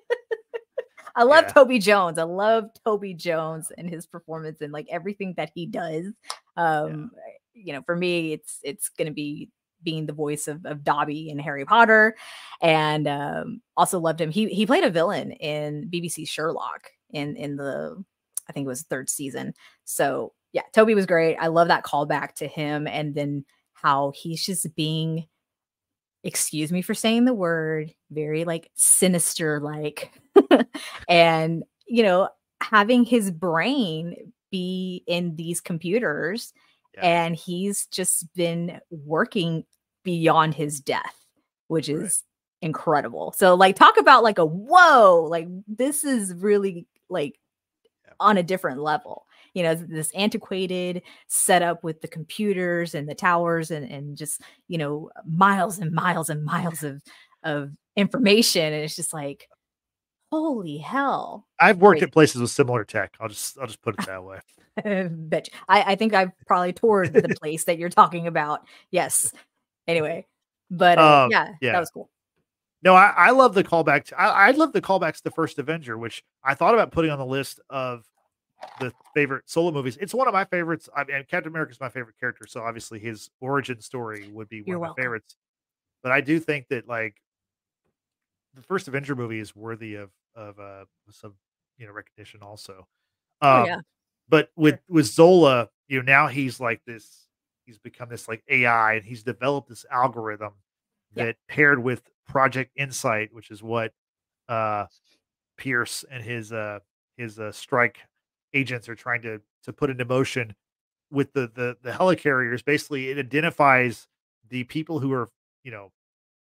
I love Yeah, Toby Jones. I love Toby Jones and his performance and like everything that he does. yeah, Um, you know, for me, it's it's gonna be being the voice of, of Dobby in Harry Potter, and um, also loved him. He he played a villain in B B C's Sherlock in in the I think it was third season. So yeah, Toby was great. I love that callback to him, and then how he's just being, excuse me for saying the word, very like sinister like and you know having his brain be in these computers, yeah, and he's just been working beyond his death, which right. is incredible. So like talk about like a whoa, like this is really like Yeah, on a different level. You know, this antiquated setup with the computers and the towers and and just, you know, miles and miles and miles of of information. And it's just like, holy hell. I've worked Like at places with similar tech. I'll just I'll just put it that way. bet you- I, I think I've probably toured the place that you're talking about. Yes. Anyway. But uh Um, yeah, that yeah. was cool. No, I, I love the callback. To, I, I love the callbacks to the first Avenger, which I thought about putting on the list of the favorite solo movies. It's one of my favorites. I mean, Captain America is my favorite character, so obviously his origin story would be one You're of my welcome. favorites. But I do think that like the first Avenger movie is worthy of of uh, some you know recognition also. Oh Um, yeah. but with Sure. with Zola, you know, now he's like this. He's become this like A I, and he's developed this algorithm Yeah. that paired with Project Insight, which is what uh, Pierce and his uh, his uh, strike agents are trying to to put into motion with the the the helicarriers. Basically, it identifies the people who are you know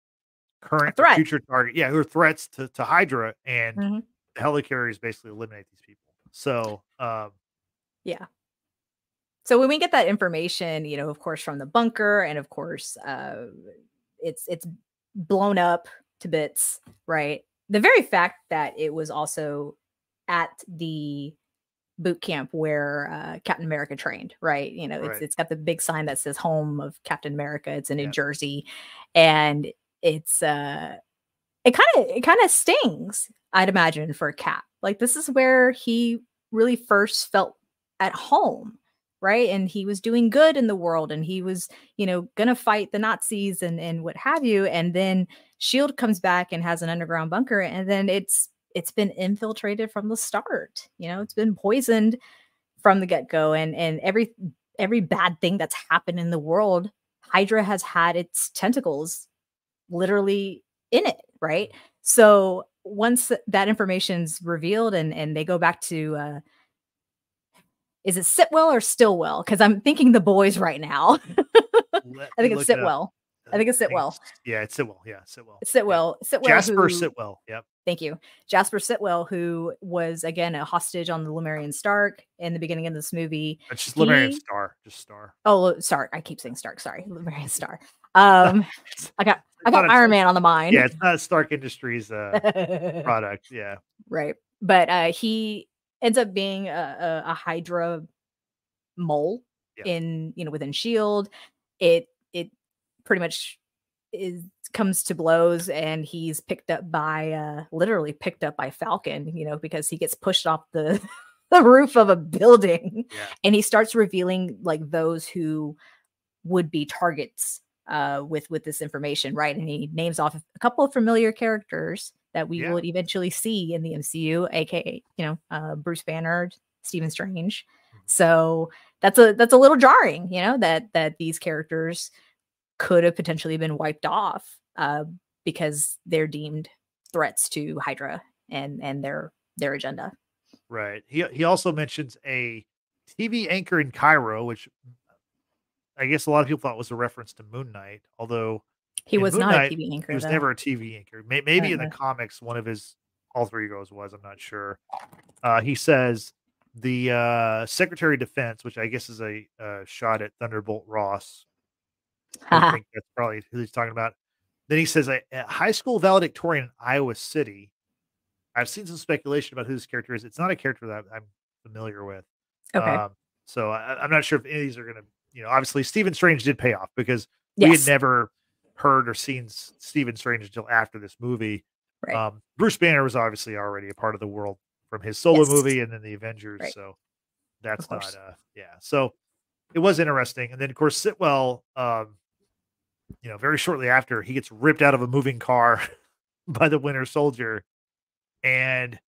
A current or threat. future target, yeah, who are threats to to Hydra, and Mhm. the helicarriers basically eliminate these people. So, um, Yeah. So when we get that information, you know, of course, from the bunker, and of course, uh, it's it's blown up to bits, right? The very fact that it was also at the boot camp where uh, Captain America trained, right? You know, it's right, it's got the big sign that says "Home of Captain America." It's in New yeah, Jersey, and it's uh, it kind of it kind of stings, I'd imagine, for Cap. Like this is where he really first felt at home, right? And he was doing good in the world, and he was, you know, gonna fight the Nazis and and what have you. And then Shield comes back and has an underground bunker, and then it's it's been infiltrated from the start. You know, it's been poisoned from the get-go, and and every every bad thing that's happened in the world, Hydra has had its tentacles literally in it, right? So once that information's revealed, and and they go back to uh is it Sitwell or Stillwell? Because I'm thinking the boys right now. Let I me think it's look it up. Sitwell. I think it's I think Sitwell. it's- yeah, it's Sitwell. Yeah, Sitwell. Sitwell. Sitwell. Jasper who- Sitwell. Yep. Thank you. Jasper Sitwell, who was, again, a hostage on the Lemurian Stark in the beginning of this movie. It's just He- Lemurian Star. Just Star. Oh, Stark. I keep saying Stark. Sorry. Lemurian Star. Um, I got I got not a- Iron Man on the mind. Yeah, it's not a Stark Industries uh, product. Yeah. Right. But uh, he ends up being a, a, a Hydra mole Yeah. in, you know, within Shield. It it pretty much is comes to blows, and he's picked up by uh literally picked up by Falcon, you know, because he gets pushed off the the roof of a building. Yeah. And he starts revealing like those who would be targets uh with with this information, right? And he names off a couple of familiar characters that we Yeah. would eventually see in the M C U, aka, you know, uh Bruce Banner, Stephen Strange. So that's a that's a little jarring, you know, that that these characters could have potentially been wiped off uh because they're deemed threats to Hydra and and their their agenda. Right. He he also mentions a T V anchor in Cairo, which I guess a lot of people thought was a reference to Moon Knight, although He in was Moon not Knight, a T V anchor. he was though. never a T V anchor. May- Maybe in the Uh-uh. comics, one of his alter egos was. I'm not sure. Uh, he says the uh, Secretary of Defense, which I guess is a uh, shot at Thunderbolt Ross. I think that's probably who he's talking about. Then he says a, a high school valedictorian in Iowa City. I've seen some speculation about who this character is. It's not a character that I'm familiar with. Okay. Um, so I, I'm not sure if any of these are going to, you know, obviously Stephen Strange did pay off because we Yes. had never heard or seen S- Stephen Strange until after this movie. Right. Um, Bruce Banner was obviously already a part of the world from his solo Yes. movie and then the Avengers. Right. So that's Of course. not, uh, yeah. So it was interesting. And then of course, Sitwell, um, you know, very shortly after he gets ripped out of a moving car by the Winter Soldier. And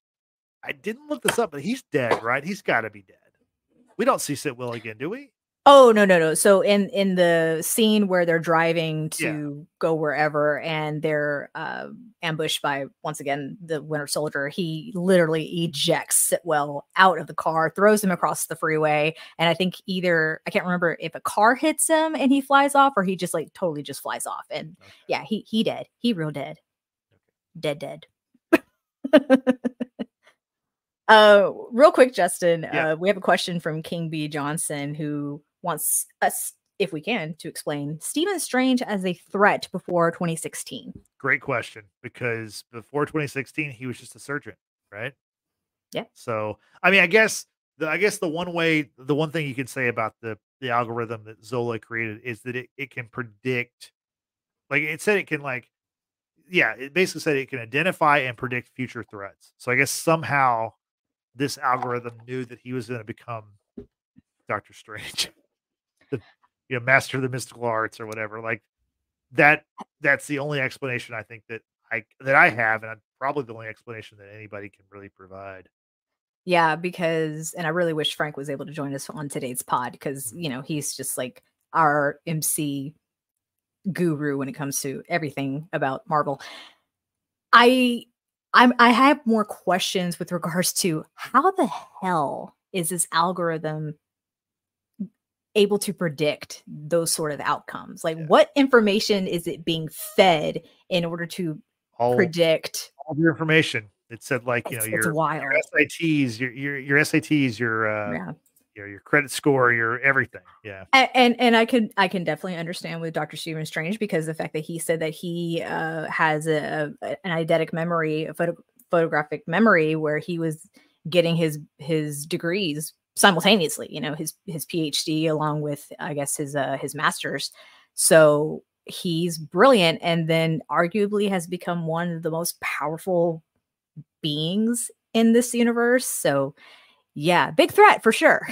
I didn't look this up, but he's dead, right? He's got to be dead. We don't see Sitwell again, do we? Oh, no, no, no. So in in the scene where they're driving to Yeah. go wherever, and they're uh, ambushed by, once again, the Winter Soldier, he literally ejects Sitwell out of the car, throws him across the freeway. And I think either, I can't remember if a car hits him and he flies off, or he just like totally just flies off. And Okay. yeah, he he dead. He real dead. Dead, dead. Uh, real quick, Justin, Yeah. uh, we have a question from King B. Johnson, who wants us, if we can, to explain Stephen Strange as a threat before twenty sixteen. Great question, because before twenty sixteen, he was just a surgeon, right? Yeah. So, I mean, I guess the I guess the one way, the one thing you can say about the the algorithm that Zola created is that it, it can predict, like it said, it can like, yeah, it basically said it can identify and predict future threats. So I guess somehow this algorithm knew that he was going to become Doctor Strange, the you know master of the mystical arts or whatever. Like that. That's the only explanation I think that I that I have, and probably the only explanation that anybody can really provide. Yeah, because, and I really wish Frank was able to join us on today's pod, because, you know, he's just like our M C guru when it comes to everything about Marvel. I I'm I have more questions with regards to how the hell is this algorithm able to predict those sort of outcomes? Like, Yeah. what information is it being fed in order to All predict? all your information. It said like you know It's, your, it's wild. your S A Ts, your your your S A Ts, your uh, Yeah. your your credit score, your everything. Yeah. A- And and I can I can definitely understand with Doctor Stephen Strange, because the fact that he said that he uh, has a, a an eidetic memory, a photo, photographic memory, where he was getting his his degrees simultaneously. You know, his his PhD along with, I guess, his uh, his master's. So he's brilliant, and then arguably has become one of the most powerful beings in this universe. So Yeah, big threat for sure.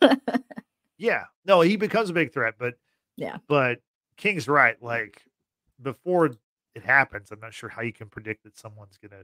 Yeah, no, he becomes a big threat, but yeah, but King's right. Like before it happens, I'm not sure how you can predict that someone's gonna,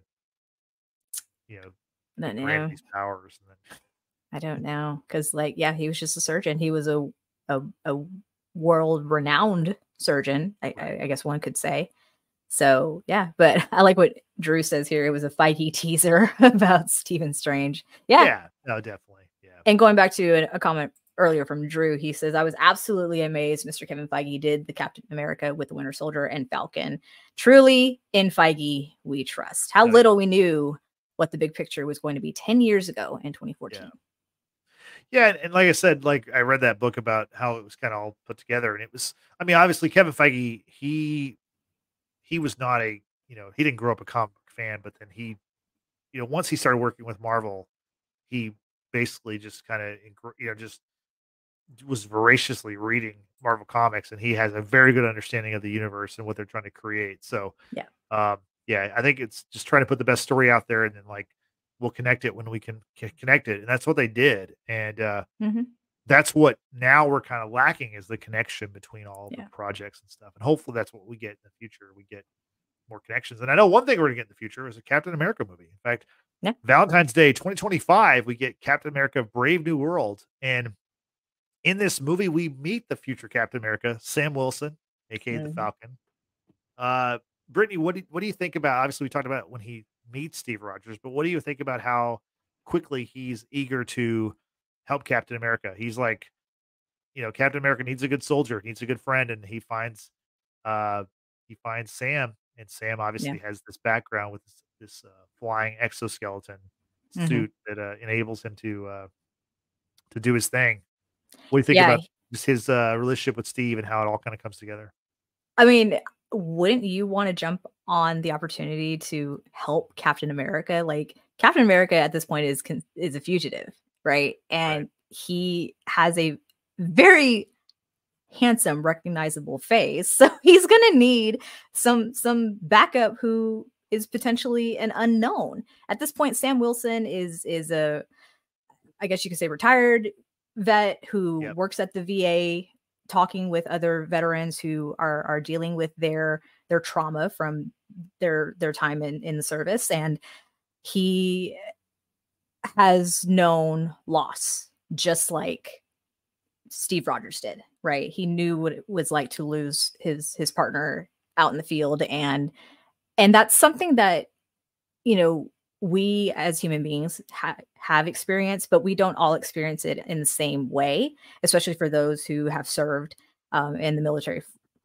you know, I be don't granted know. these powers. And then I don't know because, like, yeah, he was just a surgeon. He was a a, a world renowned surgeon. I, right. I, I guess one could say. So yeah, but I like what Drew says here. It was a Feige teaser about Stephen Strange. Yeah, Yeah, no, definitely. Yeah, and going back to a, a comment earlier from Drew, he says, I was absolutely amazed Mister Kevin Feige did the Captain America with the Winter Soldier and Falcon. Truly, in Feige, we trust. How oh, little yeah. we knew what the big picture was going to be ten years ago in twenty fourteen. Yeah. Yeah, and, and like I said, like I read that book about how it was kind of all put together, and it was. I mean, obviously, Kevin Feige, he he was not a, you know, he didn't grow up a comic book fan, but then he, you know, once he started working with Marvel, he basically just kind of, you know, just was voraciously reading Marvel comics, and he has a very good understanding of the universe and what they're trying to create. So, Yeah. um, yeah, I think it's just trying to put the best story out there, and then like we'll connect it when we can, can connect it, and that's what they did. And uh, Mm-hmm. that's what now we're kind of lacking is the connection between all Yeah. the projects and stuff. And hopefully that's what we get in the future. We get more connections. And I know one thing we're gonna get in the future is a Captain America movie. In fact, Yeah. Valentine's Day twenty twenty-five, we get Captain America Brave New World. And in this movie, we meet the future Captain America, Sam Wilson, aka Mm-hmm. the Falcon. Uh Brittany, what do you, what do you think about, obviously we talked about when he meets Steve Rogers, but what do you think about how quickly he's eager to help Captain America? He's like, you know, Captain America needs a good soldier, needs a good friend, and he finds uh he finds Sam, and Sam obviously Yeah. has this background with this, this uh, flying exoskeleton Mm-hmm. suit that uh, enables him to uh to do his thing. What do you think Yeah. about just his uh relationship with Steve and how it all kind of comes together? I mean, wouldn't you want to jump on the opportunity to help Captain America? Like Captain America at this point is con- is a fugitive, right? And Right. he has a very handsome, recognizable face. So he's going to need some some backup who is potentially an unknown. At this point, Sam Wilson is is a, I guess you could say, retired vet who Yep. works at the V A talking with other veterans who are are dealing with their their trauma from their their time in in the service, and he has known loss just like Steve Rogers did, right? He knew what it was like to lose his his partner out in the field, and and that's something that, you know, we as human beings ha- have experienced, but we don't all experience it in the same way, especially for those who have served um, in the military.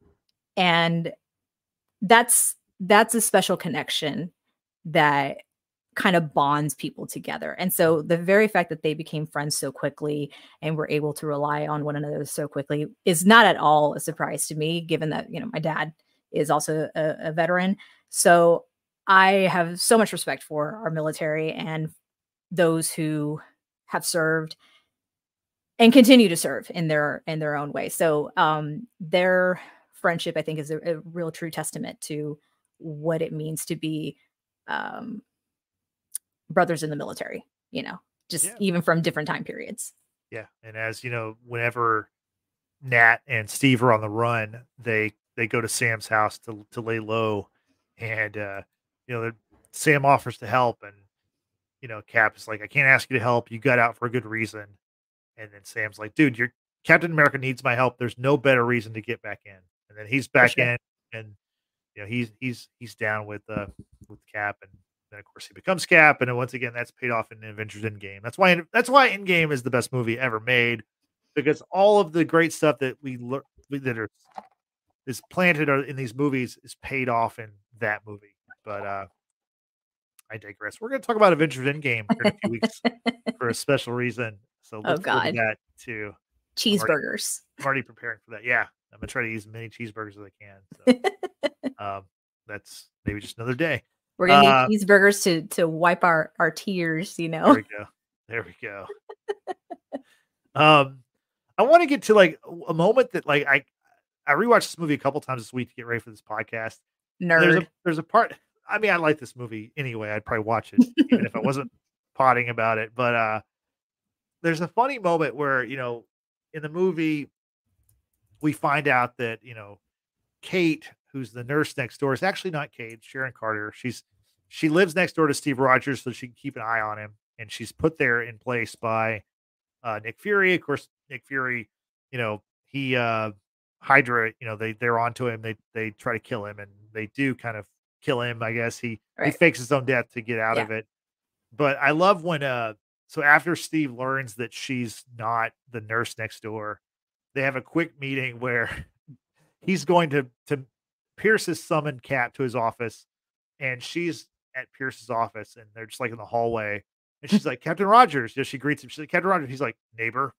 And that's that's a special connection that kind of bonds people together. And so the very fact that they became friends so quickly and were able to rely on one another so quickly is not at all a surprise to me, given that, you know, my dad is also a, a veteran. So I have so much respect for our military and those who have served and continue to serve in their in their own way. So um, their friendship, I think, is a, a real true testament to what it means to be um, brothers in the military. You know, just Yeah. even from different time periods. Yeah. And as you know, whenever Nat and Steve are on the run, they they go to Sam's house to to lay low, and uh, you know, Sam offers to help, and you know, Cap is like, "I can't ask you to help. You got out for a good reason." And then Sam's like, "Dude, your Captain America needs my help. There's no better reason to get back in." And then he's back sure. in, and you know, he's he's he's down with uh with Cap, and then of course he becomes Cap, and then once again that's paid off in Avengers Endgame. That's why that's why Endgame is the best movie ever made, because all of the great stuff that we learn that are is planted in these movies is paid off in that movie. But uh I digress. We're going to talk about Avengers Endgame here in a few weeks for a special reason. So Oh look forward to God, that too. I'm already, cheeseburgers. I'm already preparing for that. Yeah, I'm gonna try to eat as many cheeseburgers as I can. So um, that's maybe just another day. We're gonna Uh, need cheeseburgers to to wipe our our tears. You there know. we go. There we go. um, I want to get to like a moment that like I I rewatched this movie a couple times this week to get ready for this podcast. Nerd. There's a there's a part. I mean, I like this movie anyway. I'd probably watch it even if I wasn't potting about it. But uh, there's a funny moment where, you know, in the movie, we find out that, you know, Kate, who's the nurse next door, is actually not Kate, Sharon Carter. She's she lives next door to Steve Rogers so she can keep an eye on him. And she's put there in place by uh, Nick Fury. Of course, Nick Fury, you know, he uh Hydra, you know, they they're onto him. They they try to kill him and they do kind of kill him, I guess. He he Right. fakes his own death to get out Yeah. of it. But I love when uh so after Steve learns that she's not the nurse next door, they have a quick meeting where he's going to to Pierce has summoned Cap to his office, and she's at Pierce's office, and they're just like in the hallway, and she's like, Captain Rogers. Yeah, she greets him. She's like, Captain Rogers. He's like, neighbor.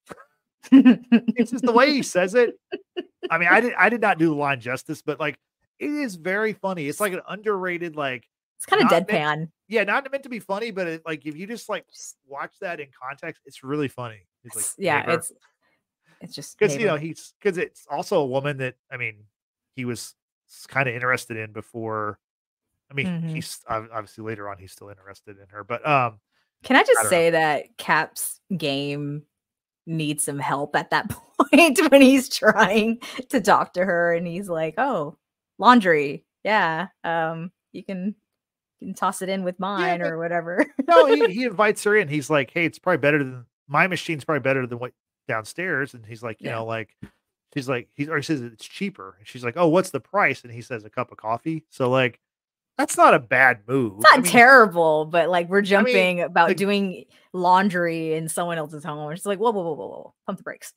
It's just the way he says it. I mean, I did I did not do the line justice, but like it is very funny. It's like an underrated, like It's kind of not meant- deadpan. yeah, not meant to be funny, but it, like if you just like Just- watch that in context, it's really funny. It's like, yeah, neighbor. it's it's just because you know neighbor. he's because it's also a woman that I mean he was kind of interested in before. I mean Mhm. he's ob- obviously later on he's still interested in her, but um Can I I just don't know. say that Cap's game needs some help at that point when he's trying to talk to her and he's like, "Oh, laundry. Yeah. Um, you can you can toss it in with mine but- or whatever." no, he, he invites her in. He's like, hey, it's probably better than my machine's probably better than what downstairs. And he's like, you Yeah. know, like she's like he's or he says it's cheaper. And she's like, oh, what's the price? And he says a cup of coffee. So like that's not a bad move. It's not I mean, terrible, but like we're jumping about the- doing laundry in someone else's home. It's like, whoa, whoa, whoa, whoa, whoa, pump the brakes.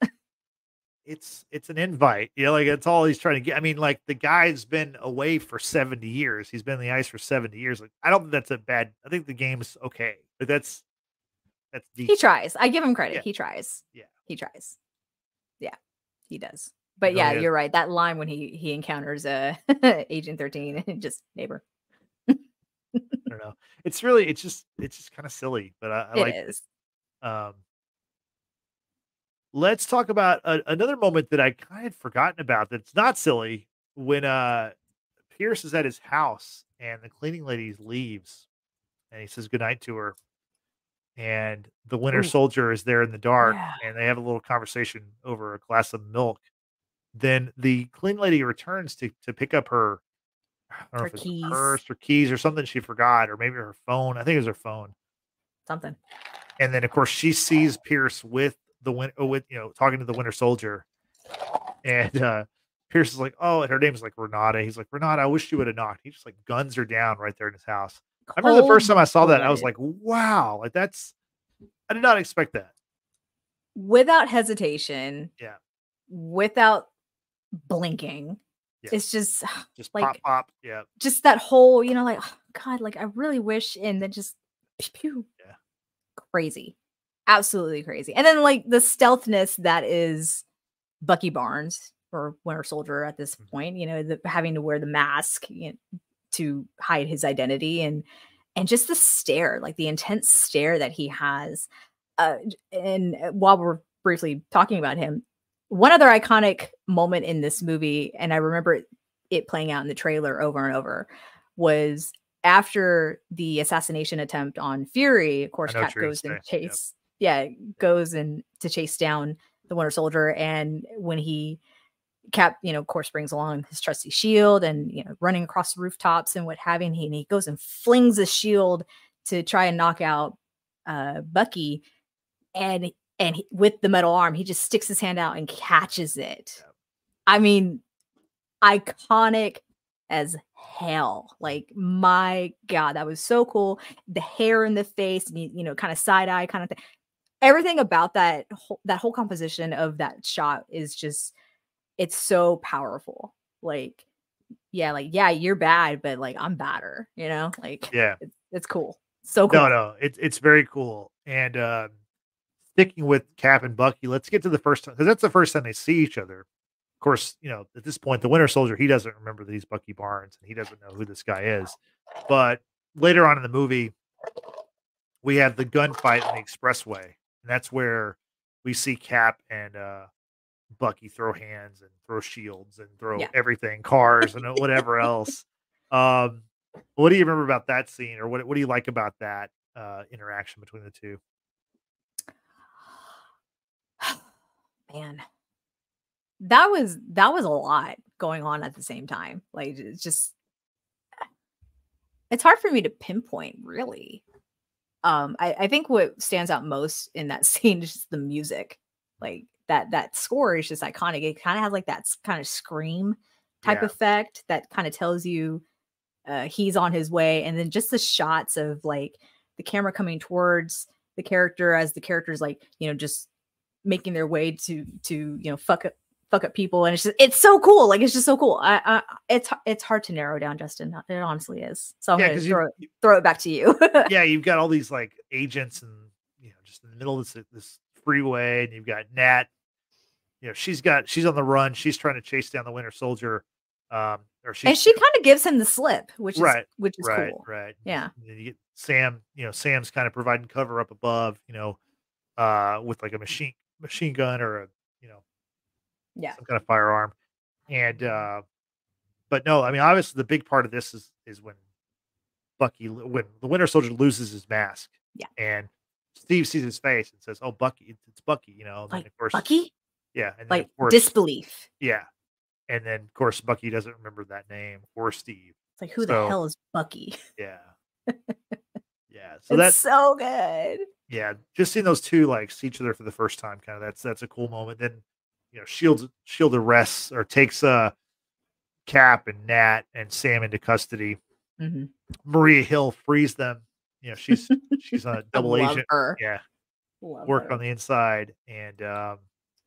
it's it's an invite, you know, like it's all he's trying to get. I mean, like the guy's been away for seventy years. He's been in the ice for seventy years. Like, I don't think that's a bad. I think the game's okay, but that's that's He decent. tries. I give him credit. Yeah. He tries. Yeah. He tries. Yeah, he does. But No, yeah, yeah. you're right. That line when he he encounters uh Agent thirteen and just neighbor. I don't know. It's really, it's just, it's just kind of silly, but I, I It like is. it. Um, let's talk about a, another moment that I kind of had forgotten about. That's not silly. When uh Pierce is at his house and the cleaning lady leaves, and he says goodnight to her. And the Winter Ooh. Soldier is there in the dark, Yeah. and they have a little conversation over a glass of milk. Then the clean lady returns to to pick up her, I don't know Her if it's keys. her purse or keys or something she forgot, or maybe her phone. I think it was her phone. Something. And then of course she sees Pierce with the win- oh, with you know talking to the Winter Soldier, and uh, Pierce is like, oh, and her name's like Renata. He's like, Renata, I wish you would have knocked. He just like guns her down right there in his house. I remember the first time I saw that, I was like, wow, like that's, I did not expect that. Without hesitation. Yeah. Without blinking. Yeah. It's just Just like pop, pop. Yeah. just that whole, you know, like, oh, God, like I really wish, and then just pew, pew. Yeah. Crazy. Absolutely crazy. And then like the stealthness that is Bucky Barnes or Winter Soldier at this Mhm. point, you know, the, having to wear the mask, you know, to hide his identity, and and just the stare, like the intense stare that he has. Uh, and while we're briefly talking about him, one other iconic moment in this movie, and I remember it, it playing out in the trailer over and over, was after the assassination attempt on Fury. Of course, I know what Cap you're gonna goes and say. Yep. chase, yeah, goes and to chase down the Winter Soldier, and when he Cap, you know, of course, brings along his trusty shield and, you know, running across the rooftops and what have you. And he, and he goes and flings the shield to try and knock out uh, Bucky. And and he, with the metal arm, he just sticks his hand out and catches it. Yeah. I mean, iconic as hell. Like, my God, that was so cool. The hair in the face, and, you, you know, kind of side eye kind of thing. Everything about that whole, that whole composition of that shot is just, it's so powerful. Like, yeah, like, yeah, you're bad, but like, I'm badder, you know, like, Yeah. it's, it's cool. So cool. No, no, it's it's very cool. And um, sticking with Cap and Bucky, let's get to the first time, because that's the first time they see each other. Of course, you know, at this point, the Winter Soldier, he doesn't remember that he's Bucky Barnes, and he doesn't know who this guy is. But later on in the movie, we have the gunfight on the expressway, and that's where we see Cap and uh, Bucky throw hands and throw shields and throw Yeah. everything, cars and whatever else. Um, what do you remember about that scene, or what what do you like about that uh, interaction between the two? man, that was that was a lot going on at the same time. Like it's just it's hard for me to pinpoint, really. Um, I, I think what stands out most in that scene is just the music. Like that that score is just iconic. It kind of has like that kind of scream type Yeah. effect that kind of tells you uh, he's on his way, and then just the shots of like the camera coming towards the character as the character's like, you know, just making their way to to you know fuck up fuck up people, and it's just it's so cool. Like it's just so cool. I, I it's it's hard to narrow down, Justin. It honestly is. So I'm Yeah, gonna 'cause throw, you- it, throw it back to you. Yeah, you've got all these like agents and you know just in the middle of this, this freeway, and you've got Nat. You know, she's got she's on the run. She's trying to chase down the Winter Soldier, um, or she's And she kind of gives him the slip, which is right, which is right, cool. right. Yeah. And then you get Sam. You know, Sam's kind of providing cover up above. You know, uh, with like a machine machine gun or a you know Yeah. some kind of firearm, and uh, but no, I mean obviously the big part of this is is when Bucky lo- when the Winter Soldier loses his mask. Yeah. And Steve sees his face and says, "Oh, Bucky, it's, it's Bucky," you know. And then Like of course, Bucky? yeah, and then Like of course, disbelief. yeah, and then of course Bucky doesn't remember that name or Steve. It's like, who So- the hell is Bucky? Yeah, yeah. So It's that's so good. yeah, just seeing those two like see each other for the first time, kind of that's that's a cool moment. Then you know, Shields Shield arrests or takes uh Cap and Nat and Sam into custody. Mhm. Maria Hill frees them. You know, she's she's a double Love agent. her. Yeah, Love work her. on the inside, and um,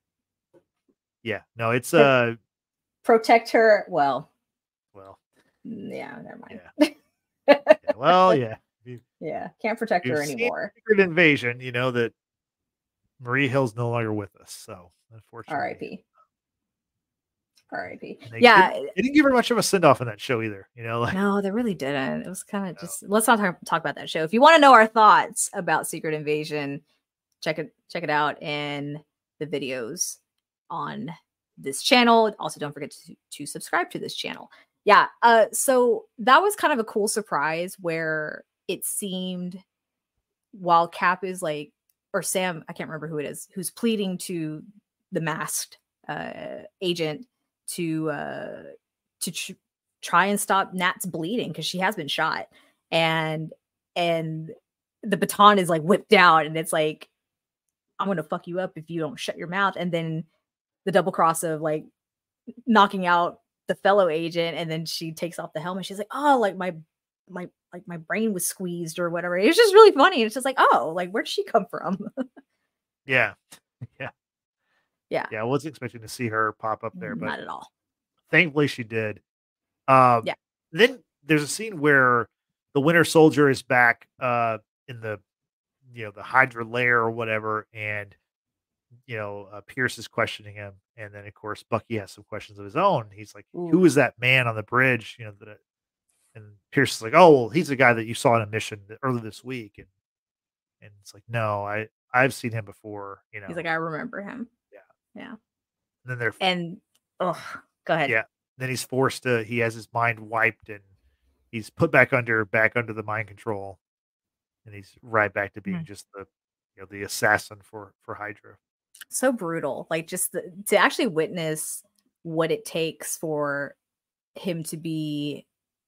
yeah, no, it's uh, Protect her. Well, well, yeah, never mind. yeah, yeah, well, yeah. If Yeah, can't protect you've her seen anymore. Secret Invasion, you know that Maria Hill's no longer with us. So unfortunately, R I P. R I P. and they Yeah. didn't, they didn't give her much of a send off in that show either. You know, like No, they really didn't. It was kind of No. just let's not talk, talk about that show. If you want to know our thoughts about Secret Invasion, check it check it out in the videos on this channel. Also, don't forget to, to subscribe to this channel. Yeah. Uh, so that was kind of a cool surprise where it seemed while Cap is like, or Sam, I can't remember who it is, who's pleading to the masked uh, agent to uh, to tr- try and stop Nat's bleeding because she has been shot, and and the baton is like whipped out, and it's like, I'm gonna fuck you up if you don't shut your mouth. And then the double cross of like knocking out the fellow agent, and then she takes off the helmet. She's like, oh, like my my like my brain was squeezed or whatever. It's just really funny. It's just like, oh, like where'd she come from? yeah, yeah, Yeah. yeah. I wasn't expecting to see her pop up there, but Not at all. thankfully she did. Um, Yeah. Then there's a scene where the Winter Soldier is back uh, in the, you know, the Hydra lair or whatever, and you know, uh, Pierce is questioning him, and then of course Bucky has some questions of his own. He's like, Ooh. "Who is that man on the bridge?" You know, that, and Pierce is like, "Oh, well, he's the guy that you saw in a mission earlier this week," and and it's like, "No, I I've seen him before." You know, He's like, I remember him. Yeah. Yeah. and then they're And oh, go ahead. Yeah. then he's forced to he has his mind wiped and he's put back under back under the mind control, and he's right back to being Mhm. just the you know the assassin for for Hydra. So brutal. Like just the, to actually witness what it takes for him to be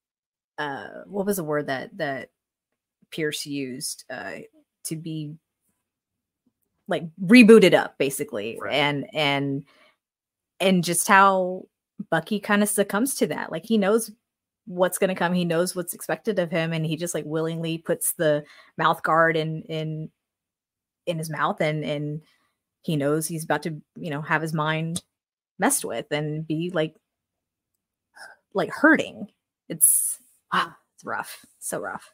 uh what was the word that that Pierce used uh to be like rebooted up basically, Right. and and and just how Bucky kind of succumbs to that. Like he knows what's going to come, he knows what's expected of him, and he just like willingly puts the mouth guard in in in his mouth, and and he knows he's about to, you know, have his mind messed with and be like like hurting. It's wow, it's rough. So rough.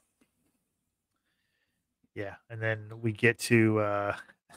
Yeah, and then we get to uh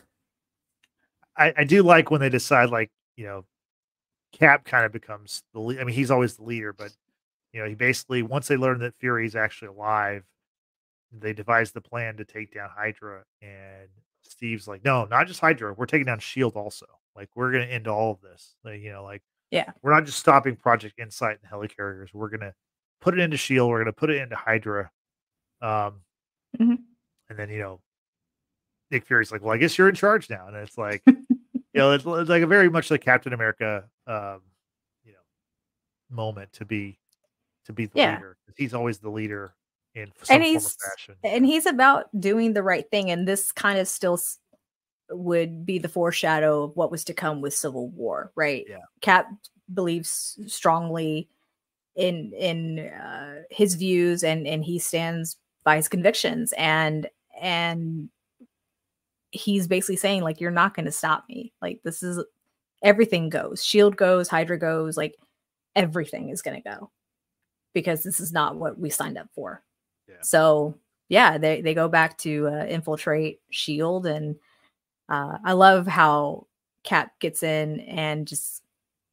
I, I do like when they decide like, you know, Cap kind of becomes the lead. I mean, he's always the leader, but you know, he basically once they learn that Fury's actually alive, they devise the plan to take down Hydra, and Steve's like, no, not just Hydra, we're taking down Shield also. Like we're gonna end all of this. Like, you know, like Yeah. we're not just stopping Project Insight and helicarriers. We're gonna put it into Shield. We're gonna put it into Hydra. Um, Mhm. and then you know, Nick Fury's like, well, I guess you're in charge now, and it's like, you know, it's, it's like a very much like Captain America, um, you know, moment to be to be the Yeah. leader. He's always the leader in And some form of he's fashion. and he's about doing the right thing. And this kind of still s- would be the foreshadow of what was to come with Civil War, right? Yeah. Cap believes strongly in in uh, his views, and and he stands by his convictions, and and he's basically saying, like, you're not going to stop me. Like, this is everything goes. Shield goes, Hydra goes, like everything is going to go because this is not what we signed up for. Yeah. So yeah, they they go back to uh, infiltrate Shield, and uh, I love how Cap gets in and just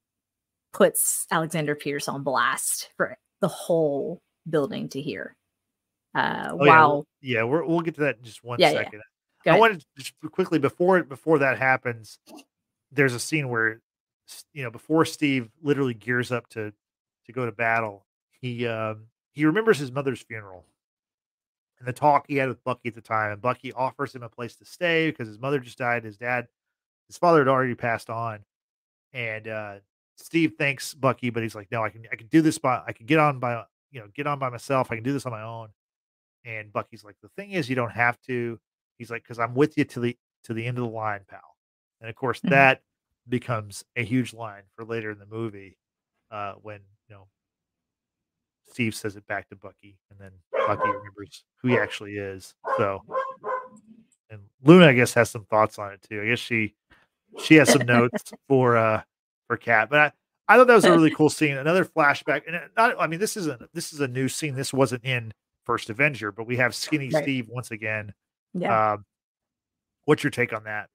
puts Alexander Pierce on blast for the whole building to hear. Uh, Oh, yeah, while we'll yeah, we're we'll get to that in just one Yeah, yeah. second. Go I ahead. wanted to just quickly before before that happens, there's a scene where s- you know, before Steve literally gears up to to go to battle, he um he remembers his mother's funeral and the talk he had with Bucky at the time. And Bucky offers him a place to stay because his mother just died. His dad, his father had already passed on. And uh Steve thanks Bucky, but he's like, no, I can I can do this by I can get on by you know, get on by myself. I can do this on my own. And Bucky's like, the thing is, you don't have to. He's like, because I'm with you to the to the end of the line, pal. And of course, Mhm. that becomes a huge line for later in the movie, uh, when you know Steve says it back to Bucky, and then Bucky remembers who he actually is. So, and Luna, I guess, has some thoughts on it too. I guess she she has some notes for uh for Cat, but I, I thought that was a really cool scene. Another flashback, and it- not, I mean, this isn't this is a new scene. This wasn't in First Avenger, but we have Skinny Right. Steve once again. Yeah. Um, what's your take on that?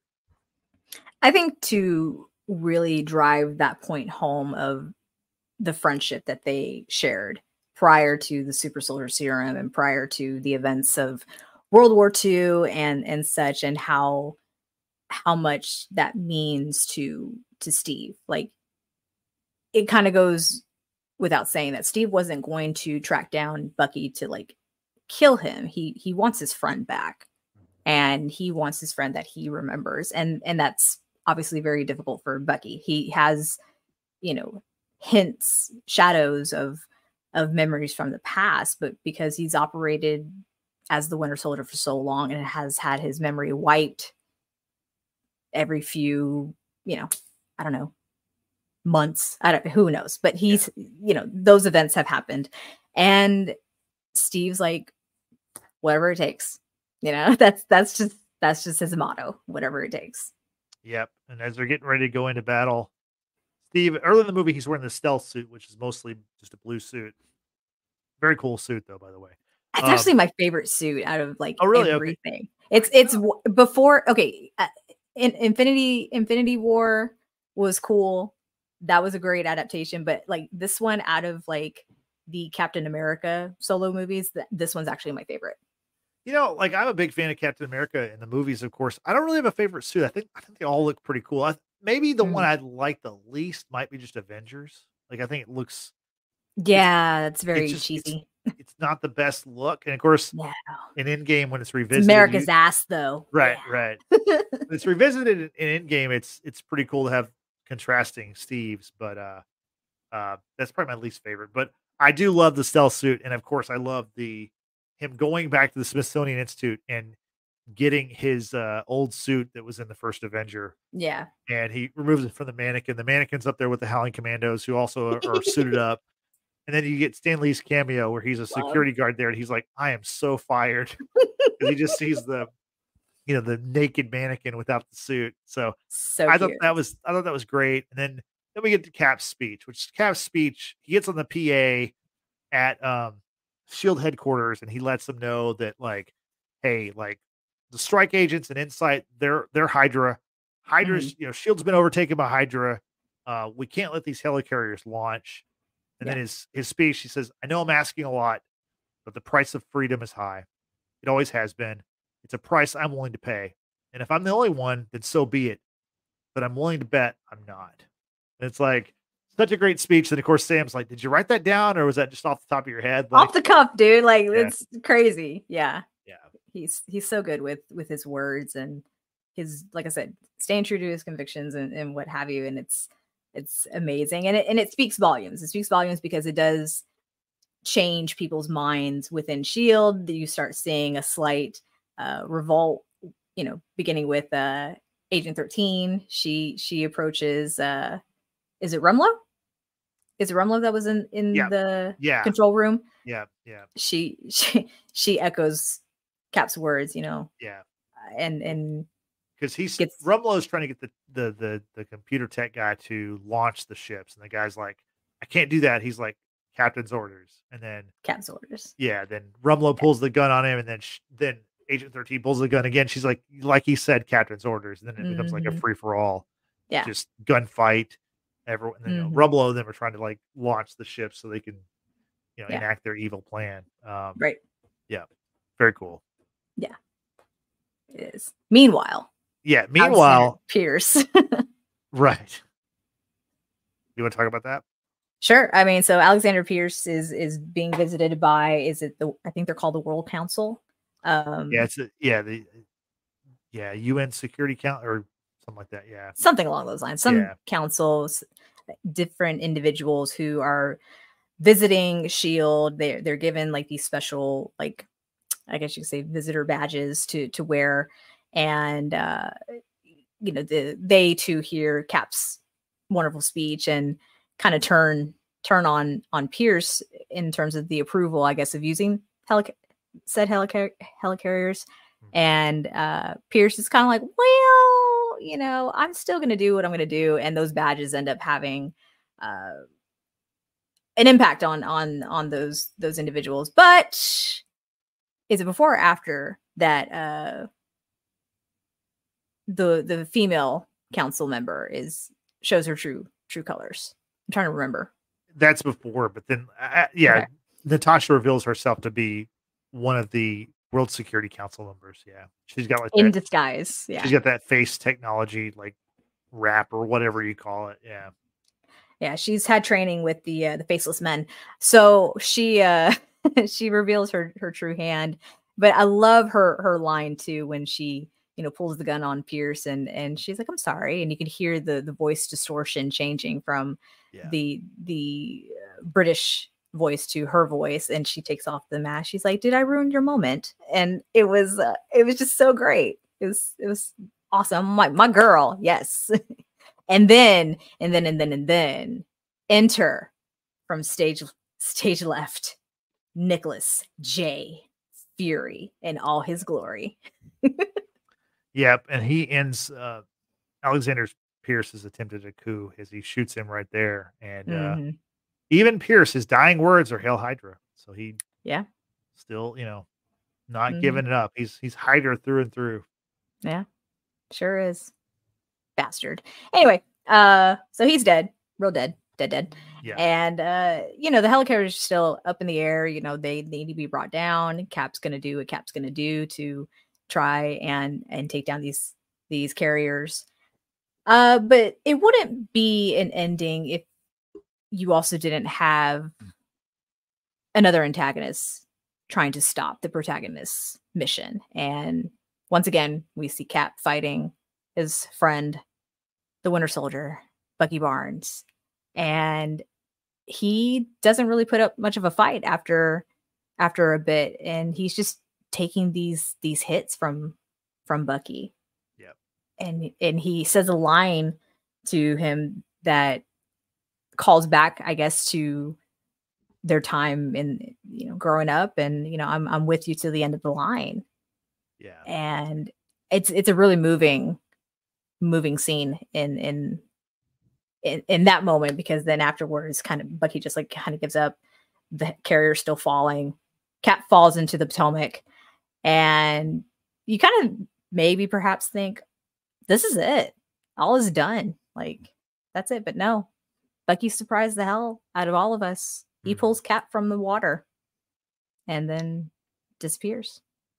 I think to really drive that point home of the friendship that they shared prior to the super soldier serum and prior to the events of World War Two and and such, and how how much that means to to Steve. Like, it kind of goes without saying that Steve wasn't going to track down Bucky to, like, kill him. He he wants his friend back, and he wants his friend that he remembers, and and that's obviously very difficult for Bucky. He has, you know, hints, shadows of of memories from the past, but because he's operated as the Winter Soldier for so long and has had his memory wiped every few, you know, I don't know, months. I don't who knows, but he's, you know, those events have happened. And Steve's like, whatever it takes. You know, that's that's just that's just his motto, whatever it takes. Yep. And as they're getting ready to go into battle, Steve, early in the movie, he's wearing the stealth suit, which is mostly just a blue suit. Very cool suit, though, by the way. It's Um, actually my favorite suit out of, like, oh, really? Okay. everything. It's it's w- before okay, uh, in Infinity Infinity War was cool. That was a great adaptation, but like this one out of like the Captain America solo movies, th- this one's actually my favorite. You know, like I'm a big fan of Captain America in the movies, of course. I don't really have a favorite suit. I think I think they all look pretty cool. I, maybe the one Mm. I'd like the least might be just Avengers. Like I think it looks Yeah, it's it's very just it's cheesy. it's not the best look. And of course, Yeah. in Endgame when it's It's revisited, America's you, ass though. right, right. When it's revisited in, in Endgame, it's it's pretty cool to have contrasting Steves, but uh uh that's probably my least favorite. But I do love the stealth suit, and of course I love the him going back to the Smithsonian Institute and getting his uh old suit that was in the first Avenger, Yeah. and he removes it from the mannequin. The mannequin's up there with the Howling Commandos who also are, are suited up. And then you get Stan Lee's cameo where he's a Love. security guard there and he's like, I am so fired. Because he just sees the you know, the naked mannequin without the suit. So So I thought cute. that was I thought that was great. And then then we get to Cap's speech, which is Cap's speech. He gets on the P A at um Shield headquarters and he lets them know that like, hey, like the strike agents and Insight, they're they're Hydra. Mhm. Hydra's, you know, Shield's been overtaken by Hydra. Uh, we can't let these helicarriers launch. And Yeah. then his his speech, he says, I know I'm asking a lot, but the price of freedom is high. It always has been. It's a price I'm willing to pay. And if I'm the only one, then so be it. But I'm willing to bet I'm not. And it's like such a great speech. And of course, Sam's like, did you write that down or was that just off the top of your head? Like, Off the cuff, dude. Like, yeah, it's crazy. Yeah. yeah. He's he's so good with with his words, and his, like I said, staying true to his convictions and, and what have you. And it's, it's amazing. And it, and it speaks volumes. It speaks volumes because it does change people's minds within S H I E L D. You start seeing a slight uh, revolt, you know, beginning with uh, Agent thirteen. She, she approaches, uh, is it Rumlow? Is it Rumlow that was in, in yeah. the yeah. control room? Yeah. Yeah. She, she, she echoes Cap's words, you know, yeah. and, and, because he's gets, Rumlow's trying to get the, the the the computer tech guy to launch the ships, and the guy's like, "I can't do that." He's like, "Captain's orders," and then Cap's orders. Yeah, then Rumlow pulls the gun on him, and then sh- then Agent thirteen pulls the gun again. She's like, like he said, "Captain's orders," and then it becomes Mm-hmm. like a free for all. Yeah, just gunfight. Everyone, and then mm-hmm. you know, Rumlow and them are trying to like launch the ship so they can, you know, yeah. enact their evil plan. Um, right. Yeah. Very cool. Yeah. It is. Meanwhile. Yeah. Meanwhile, Pierce. Right. You want to talk about that? Sure. I mean, so Alexander Pierce is is being visited by, is it the, I think they're called the World Council. Um, yeah, it's a, yeah, the yeah, U N Security Council or something like that. Yeah. Something along those lines. Some yeah. councils, different individuals who are visiting S H I E L D. They're they're given like these special, like, I guess you could say, visitor badges to to wear. And uh, you know, the they too hear Cap's wonderful speech and kind of turn turn on on Pierce in terms of the approval, I guess, of using helic- said helicar- helicarriers. Mm-hmm. And uh, Pierce is kind of like, well, you know, I'm still going to do what I'm going to do. And those badges end up having uh, an impact on on on those those individuals. But is it before or after that uh, the the female council member is shows her true true colors? I'm trying to remember. That's before, but then uh, yeah, okay. Natasha reveals herself to be one of the World Security Council members. Yeah, she's got like in that, disguise. Yeah, she's got that face technology, like wrap or whatever you call it. Yeah, yeah, she's had training with the uh, the Faceless Men, so she uh she reveals her her true hand. But I love her her line too when she, you know, pulls the gun on Pierce and and she's like, "I'm sorry," and you can hear the the voice distortion changing from yeah. the the uh, British voice to her voice, and she takes off the mask. She's like, "Did I ruin your moment?" And it was uh, it was just so great. It was it was awesome. My my girl, yes. and then and then and then and then enter from stage stage left, Nicholas J. Fury in all his glory. Yep, and he ends uh, Alexander Pierce's attempted a coup as he shoots him right there, and mm-hmm. uh, even Pierce, his dying words are "Hail Hydra." So he, yeah, still, you know, not mm-hmm. giving it up. He's he's Hydra through and through. Yeah, sure is. Bastard. Anyway, uh, so he's dead, real dead, dead, dead. Yeah. And uh, you know, the helicarriers are still up in the air. You know, they, they need to be brought down. Cap's gonna do what Cap's gonna do to try and and take down these these carriers. Uh, but it wouldn't be an ending if you also didn't have another antagonist trying to stop the protagonist's mission. And once again, we see Cap fighting his friend, the Winter Soldier, Bucky Barnes. And he doesn't really put up much of a fight after after a bit. And he's just taking these these hits from from Bucky. Yeah. And and he says a line to him that calls back, I guess, to their time in, you know, growing up, and, you know, I'm I'm with you to the end of the line. Yeah. And it's it's a really moving moving scene in in in, in that moment, because then afterwards kind of Bucky just like kind of gives up, the carrier's still falling, Cap falls into the Potomac, and you kind of maybe perhaps think this is it, all is done, like that's it. But no, Bucky surprised the hell out of all of us. He mm-hmm. pulls Cap from the water and then disappears.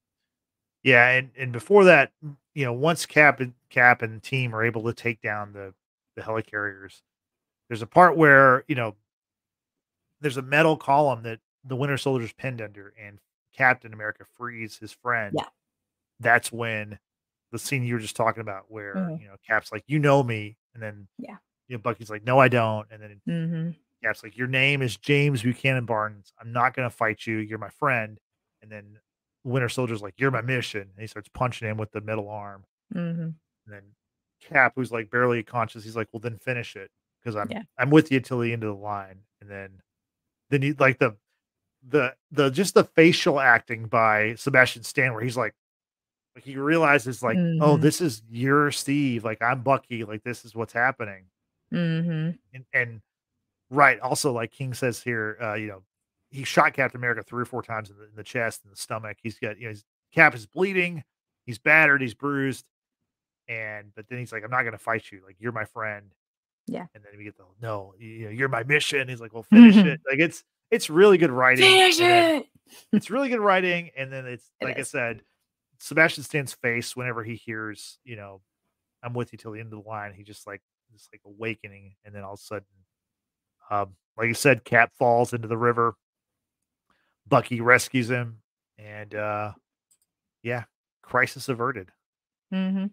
Yeah, and, and before that, you know, once Cap and Cap and team are able to take down the the helicarriers, there's a part where, you know, there's a metal column that the Winter Soldier's pinned under, and Captain America frees his friend. Yeah. That's when the scene you were just talking about where, Mhm. you know, Cap's like, "You know me," and then, Yeah. you know, Bucky's like, "No, I don't," and then Mhm. Cap's like, "Your name is James Buchanan Barnes. I'm not gonna fight you. You're my friend." And then Winter Soldier's like, "You're my mission," and he starts punching him with the metal arm. Mhm. And then Cap, who's like barely conscious, he's like, "Well, then finish it because I'm Yeah. I'm with you till the end of the line." And then then he like the the the just the facial acting by Sebastian Stan, where he's like, like he realizes like, "Oh, Mhm. this is your Steve. Like I'm Bucky. Like this is what's happening." Mhm. And and right, also like King says here, uh, you know, he shot Captain America three or four times in the, in the chest and the stomach. He's got, you know, his Cap is bleeding. He's battered. He's bruised. And but then he's like, "I'm not gonna fight you. Like you're my friend." Yeah. And then we get the no, you know, "You're my mission." He's like, "Well, finish it." Mhm. Like it's it's really good writing. Finish And then it. it's really good writing. And then it's It like I is. said, Sebastian Stan's face whenever he hears, you know, "I'm with you till the end of the line," he just like just like awakening. And then all of a sudden, um, like you said, Cap falls into the river. Bucky rescues him. And uh yeah, crisis averted. Mhm.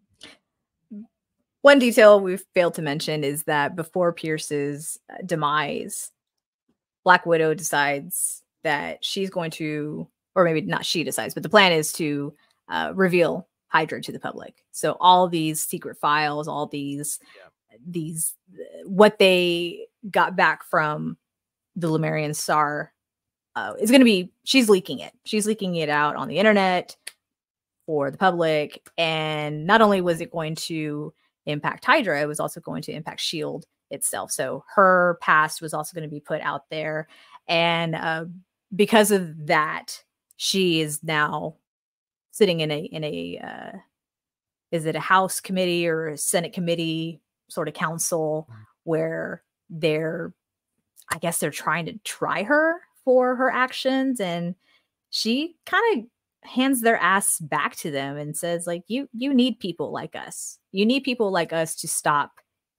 One detail we've failed to mention is that before Pierce's uh, demise, Black Widow decides that she's going to, or maybe not she decides, but the plan is to uh, reveal Hydra to the public. So all these secret files, all these, Yeah. these, uh, what they got back from the Lemurian Star uh, is going to be, she's leaking it. She's leaking it out on the internet for the public. And not only was it going to impact Hydra, it was also going to impact Shield itself. So her past was also going to be put out there. And uh, because of that, she is now sitting in a in a uh, is it a House committee or a Senate committee sort of council Mhm. where they're, I guess they're trying to try her for her actions, and she kind of hands their ass back to them and says like, you you need people like us. You need people like us to stop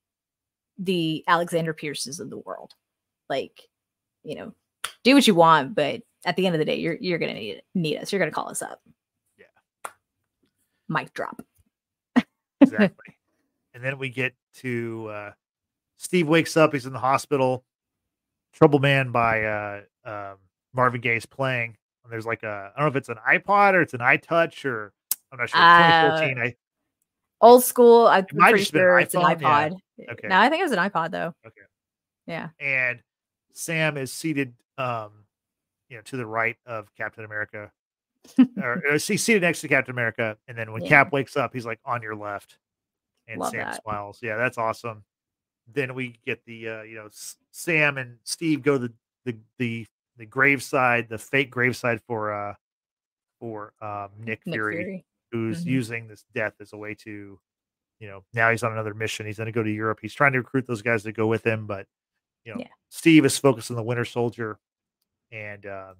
the Alexander Pierces of the world. Like, you know, do what you want, but at the end of the day, you're you're gonna need need us. You're gonna call us up. Yeah, Mic drop. exactly. And then we get to uh Steve wakes up, he's in the hospital. Trouble Man by uh um Marvin Gaye's playing. And there's like a I don't know if it's an iPod or it's an iTouch or I'm not sure. It's Uh, twenty fourteen. I it, old school. I'm it might have pretty just been an sure it's an iPhone. Yeah. iPod. Okay. No, I think it was an iPod though. Okay. Yeah. And Sam is seated um, you know, to the right of Captain America. Or, or he's seated next to Captain America. And then when Yeah. Cap wakes up, he's like on your left. And Love Sam that. smiles. Yeah, that's awesome. Then we get the uh, you know, S- Sam and Steve go to the the the the graveside, the fake graveside for uh for um Nick Nick Fury, Fury. who's Mhm. using this death as a way to, you know, now he's on another mission. He's going to go to Europe. He's trying to recruit those guys to go with him, but you know, Yeah. Steve is focused on the Winter Soldier, and uh,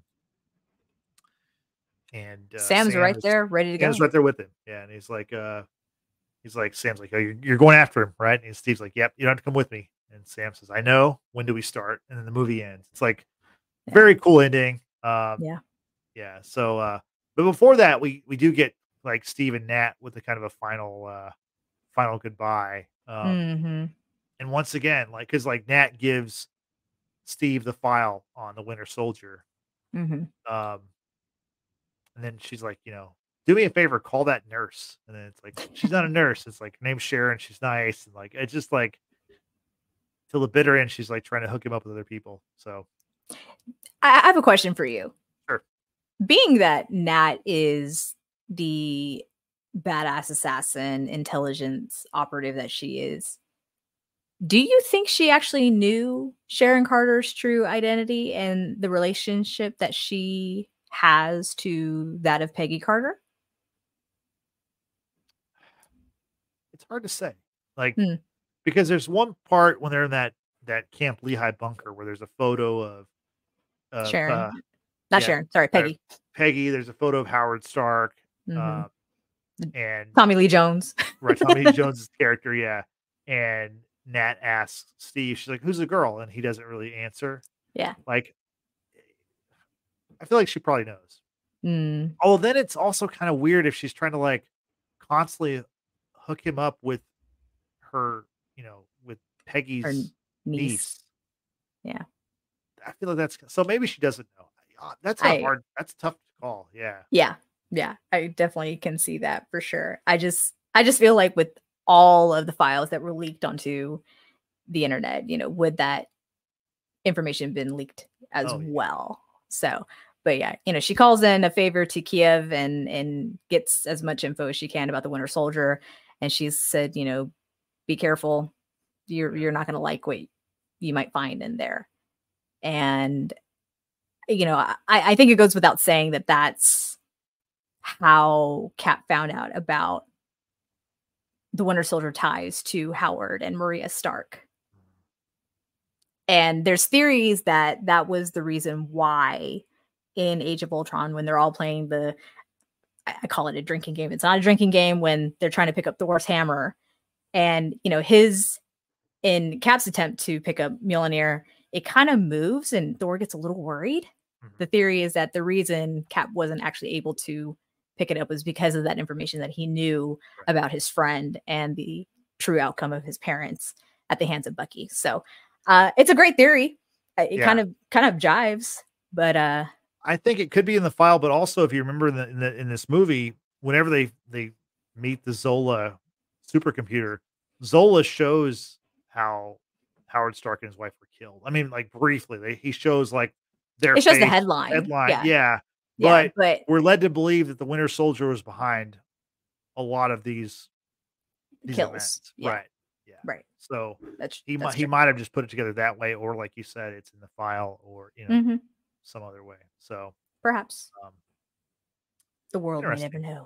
and uh, Sam's Sam right is there, ready to Sam's go. right there with him. Yeah, and he's like, uh, he's like, Sam's like, "Oh, you're, you're going after him, right?" And Steve's like, "Yep, you don't have to come with me." And Sam says, "I know. When do we start?" And then the movie ends. It's like Yeah. very cool ending. Um, Yeah. yeah. So, uh, but before that, we we do get like Steve and Nat with a kind of a final uh, final goodbye. Um, Mhm. and once again, like because like Nat gives Steve the file on the Winter Soldier. Mhm. Um, and then she's like, you know, "Do me a favor, call that nurse." And then it's like, she's not a nurse. It's like, her name's Sharon. She's nice. And like, it's just like, till the bitter end, she's like trying to hook him up with other people. So, I, I have a question for you. sure. Being that Nat is the badass assassin, intelligence operative that she is, do you think she actually knew Sharon Carter's true identity and the relationship that she has to that of Peggy Carter? It's hard to say. Like, Hmm. because there's one part when they're in that, that Camp Lehigh bunker where there's a photo of, of, Sharon. uh, Not yeah, Sharon. Sorry, uh, Peggy. Peggy. There's a photo of Howard Stark. Mhm. Uh, and Tommy Lee Jones. right, Tommy Lee Jones's character. Yeah. And Nat asks Steve, she's like, "Who's the girl?" And he doesn't really answer. Yeah. Like, I feel like she probably knows. Mm. Oh, then it's also kind of weird if she's trying to like constantly hook him up with her, you know, with Her Peggy's niece. niece. Yeah. I feel like that's so maybe she doesn't know. Uh, That's a I hard, that's a tough call. Yeah. yeah. Yeah. I definitely can see that for sure. I just I just feel like with all of the files that were leaked onto the internet, you know, would that information been leaked as Oh, yeah. well? So, but yeah, you know, she calls in a favor to Kiev and and gets as much info as she can about the Winter Soldier. And she's said, you know, be careful. You're Yeah. you're not gonna like what you might find in there. And you know, I, I think it goes without saying that that's how Cap found out about the Winter Soldier ties to Howard and Maria Stark. And there's theories that that was the reason why in Age of Ultron, when they're all playing the, I I call it a drinking game. It's not a drinking game when they're trying to pick up Thor's hammer. And, you know, his, in Cap's attempt to pick up Mjolnir, it kind of moves and Thor gets a little worried. Mhm. The theory is that the reason Cap wasn't actually able to pick it up was because of that information that he knew Right. about his friend and the true outcome of his parents at the hands of Bucky. So uh, it's a great theory. Uh, It Yeah. kind of kind of jives, but uh, I think it could be in the file, but also if you remember in the, in, the, in this movie, whenever they they meet the Zola supercomputer, Zola shows how Howard Stark and his wife were killed. I mean, like briefly, they, he shows like their it's just the face, headline. headline, Yeah, yeah. yeah, But but we're led to believe that the Winter Soldier was behind a lot of these these kills. events, Yeah, right? Yeah. right. So That's he that's might he true. might have just put it together that way, or like you said, it's in the file, or you know, Mhm. some other way. So Perhaps um, the world may never interesting. know.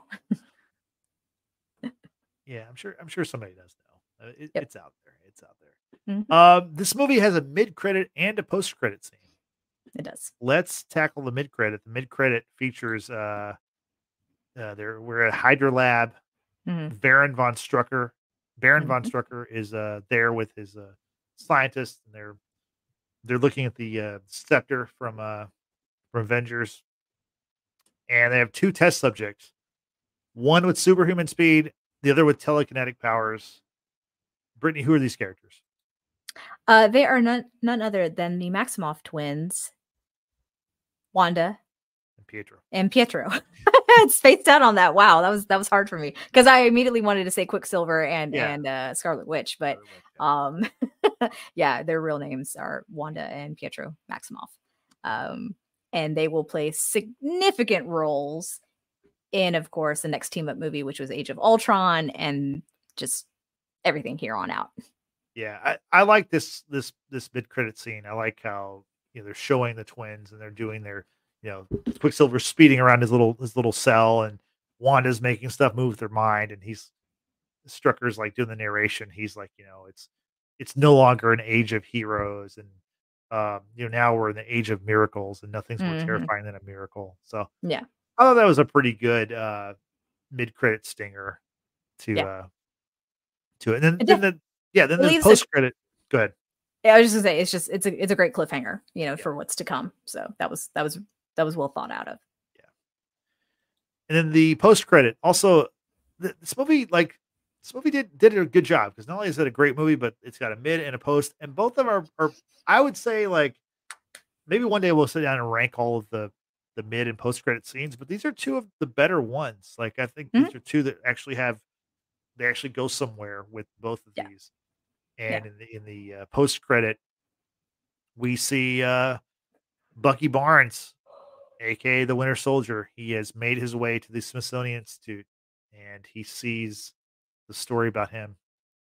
Yeah, I'm sure. I'm sure somebody does know. Uh, it, Yep. it's out there. It's out there. Mhm. Um, this movie has a mid-credit and a post-credit scene. It does. Let's tackle the mid-credit. The mid-credit features uh, uh there we're at Hydra Lab. Mhm. Baron von Strucker. Baron von Mhm. Strucker is uh there with his uh scientists, and they're they're looking at the uh, scepter from uh from Avengers, and they have two test subjects. One with superhuman speed, the other with telekinetic powers. Brittany, who are these characters? Uh, they are none none other than the Maximoff twins, Wanda And Pietro. and Pietro. It's spaced out on that. Wow, that was that was hard for me because I immediately wanted to say Quicksilver and Yeah. and uh, Scarlet Witch, but Scarlet Witch, yeah. um, yeah, their real names are Wanda and Pietro Maximoff, um, and they will play significant roles in, of course, the next team up movie, which was Age of Ultron, and just everything here on out. Yeah, I, I like this this this mid credit scene. I like how you know they're showing the twins and they're doing their you know Quicksilver speeding around his little his little cell, and Wanda's making stuff move with her mind, and he's Strucker's like doing the narration. He's like, you know, it's it's no longer an age of heroes, and um, you know now we're in the age of miracles, and nothing's more Mhm. terrifying than a miracle. So Yeah, I thought that was a pretty good uh, mid credit stinger to yeah. uh, to it. And then, It then def- the yeah, then the leaves a post credit. Go ahead. Yeah, I was just gonna say it's just it's a it's a great cliffhanger, you know, Yeah. for what's to come. So that was that was that was well thought out of. And then the post credit also, th- this movie like this movie did did a good job because not only is it a great movie, but it's got a mid and a post, and both of them are are I would say like maybe one day we'll sit down and rank all of the the mid and post credit scenes, but these are two of the better ones. Like I think Mhm. these are two that actually have they actually go somewhere with both of Yeah. these. Yeah. And in the in the uh, post credit, we see uh, Bucky Barnes, aka the Winter Soldier. He has made his way to the Smithsonian Institute, and he sees the story about him,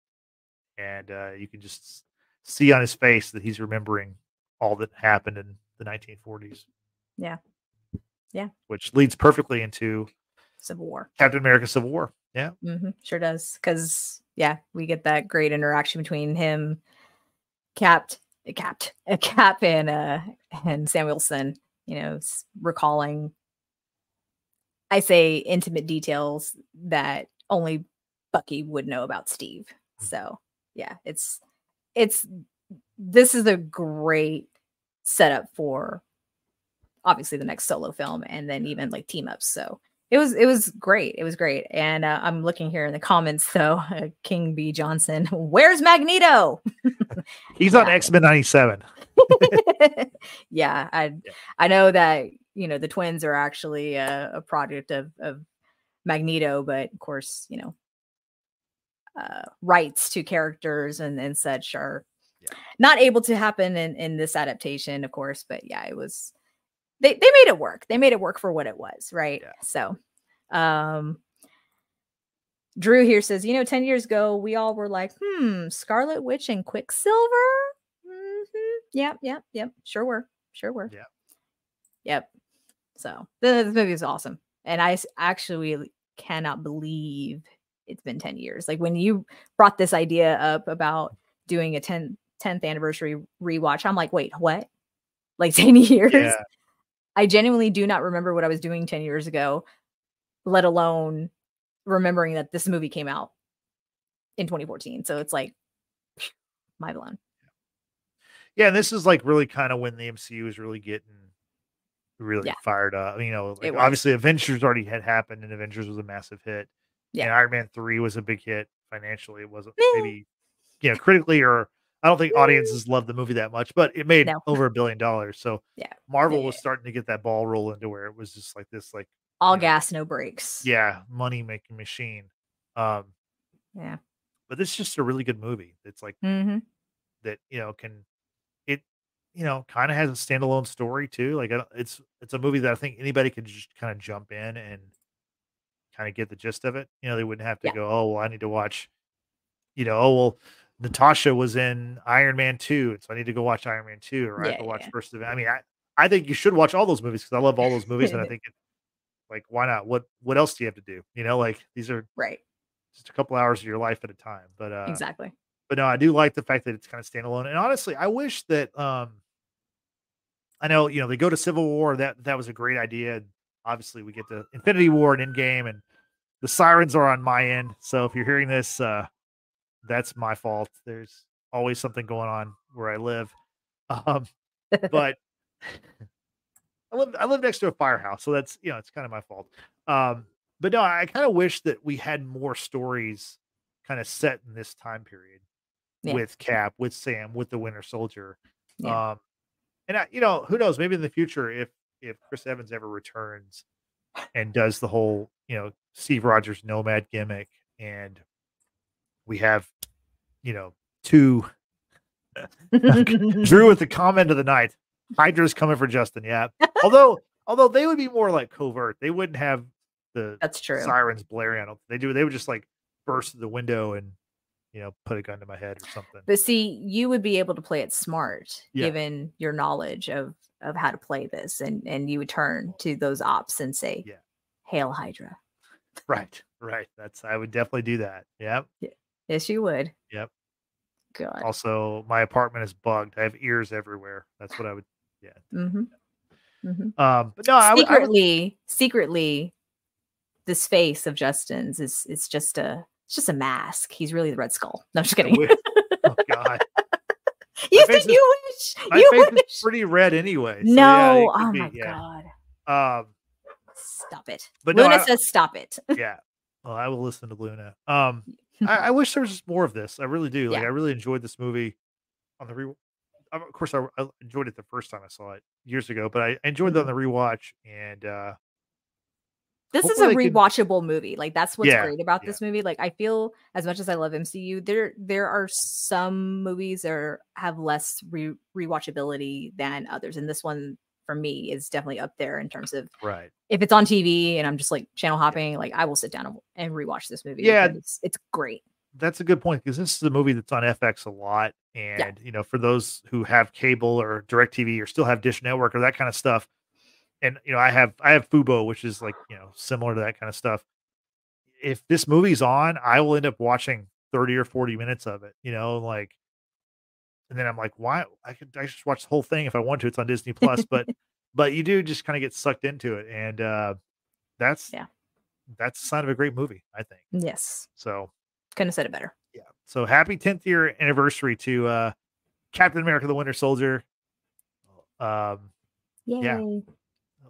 and uh, you can just s- see on his face that he's remembering all that happened in the nineteen forties. Yeah. Yeah. Which leads perfectly into Civil War. Captain America: Civil War. Yeah, Hmm Sure does. Because yeah, we get that great interaction between him, Capped, Capped, uh, Cap, and uh and Sam Wilson. You know, s- recalling, I say, intimate details that only Bucky would know about Steve. So yeah, it's it's this is a great setup for obviously the next solo film and then even like team ups. So It was it was great. It was great. And uh, I'm looking here in the comments though. Uh, King B Johnson, where's Magneto? He's on X-Men ninety-seven. yeah, I Yeah. I know that, you know, the twins are actually a, a product of of Magneto, but of course, you know, uh, rights to characters and and such are Yeah. not able to happen in in this adaptation, of course. But yeah, it was they they made it work. They made it work for what it was, right? Yeah. So, um, Drew here says, you know, ten years ago, we all were like, hmm, Scarlet Witch and Quicksilver. Mm-hmm. Yep, yep, yep. Sure were. Sure were. Yeah. Yep. So the, the movie is awesome. And I s- actually cannot believe it's been ten years. Like when you brought this idea up about doing a ten, tenth anniversary rewatch, I'm like, wait, what? Like ten years? Yeah. I genuinely do not remember what I was doing ten years ago, let alone remembering that this movie came out in twenty fourteen. So it's like, mind blown. Yeah, and this is like really kind of when the M C U is really getting really Yeah. fired up. You know, like It was. obviously Avengers already had happened, and Avengers was a massive hit. Yeah. And Iron Man three was a big hit financially. It wasn't Meh. maybe, you know, critically, or I don't think audiences loved the movie that much, but it made No. over a billion dollars. So Yeah. Marvel Yeah, was yeah. starting to get that ball rolling to where it was just like this, like All you know, gas, no brakes. yeah, money making machine. Um, Yeah. but this is just a really good movie. It's like Mm-hmm. that, you know, can it, you know, kind of has a standalone story too. Like I don't- it's it's a movie that I think anybody could just kind of jump in and kind of get the gist of it. You know, they wouldn't have to Yeah. go, oh, well, I need to watch, you know, oh, well, Natasha was in Iron Man two, so I need to go watch Iron Man two, or I have Yeah, to yeah, watch yeah. First Event. I mean, I, I think you should watch all those movies because I love all those movies, and I think it, like, why not? What what else do you have to do? You know, like these are Right. just a couple hours of your life at a time. But uh, Exactly. but no, I do like the fact that it's kind of standalone. And honestly, I wish that um, I know you know they go to Civil War. That that was a great idea. And obviously, we get to Infinity War and Endgame, and the sirens are on my end. So if you're hearing this, uh, that's my fault. There's always something going on where I live. Um, but I live I live next to a firehouse, so that's you know it's kind of my fault. Um, but no, I kind of wish that we had more stories kind of set in this time period Yeah. with Cap, with Sam, with the Winter Soldier. Yeah. Um, and I, you know, who knows? Maybe in the future, if if Chris Evans ever returns and does the whole you know Steve Rogers Nomad gimmick, and we have you know two Drew with the comment of the night. Hydra's coming for Justin. Yeah. Although, although they would be more like covert. They wouldn't have the That's true. sirens blaring. I don't. They do. They would just like burst through the window and you know put a gun to my head or something. But see, you would be able to play it smart, Yeah. given your knowledge of of how to play this, and and you would turn to those ops and say, Yeah. "Hail Hydra." Right. Right. That's. I would definitely do that. Yep. Yes, you would. Yep. God. Also, my apartment is bugged. I have ears everywhere. That's what I would. Yeah. Mm-hmm. Mm-hmm. Um. But no, I would. I would Secretly, secretly, this face of Justin's is is just a it's just a mask. He's really the Red Skull. No, I'm just kidding. wish- oh God. you face think you wish? My You face is wish? pretty red anyway. so No. yeah, it could oh be, my yeah. God. Um. Stop it. But no, Luna I- says stop it. Yeah. Well, I will listen to Luna. Um, I, I wish there was just more of this. I really do. Like, Yeah. I really enjoyed this movie on the re. Of course, I, I enjoyed it the first time I saw it years ago, but I enjoyed it on the rewatch. And uh, This is a hopefully they could- rewatchable movie. Like that's what's Yeah, great about yeah. this movie. Like I feel as much as I love M C U, there there are some movies that are, have less re- rewatchability than others, and this one for me is definitely up there in terms of right. if it's on T V and I'm just like channel hopping, like I will sit down and, and rewatch this movie. Yeah. because it's, it's great. That's a good point because this is a movie that's on F X a lot. And, you know, for those who have cable or DirecTV or still have Dish Network or that kind of stuff. And, you know, I have, I have Fubo, which is like, you know, similar to that kind of stuff. If this movie's on, I will end up watching thirty or forty minutes of it, you know, like, and then I'm like, why? I could, I just watch the whole thing if I want to. It's on Disney Plus, but, but you do just kind of get sucked into it. And, uh, that's, Yeah. that's a sign of a great movie, I think. Yes. So, Couldn't have said it better. yeah. So happy tenth year anniversary to uh Captain America the Winter Soldier. Um Yay. Yeah.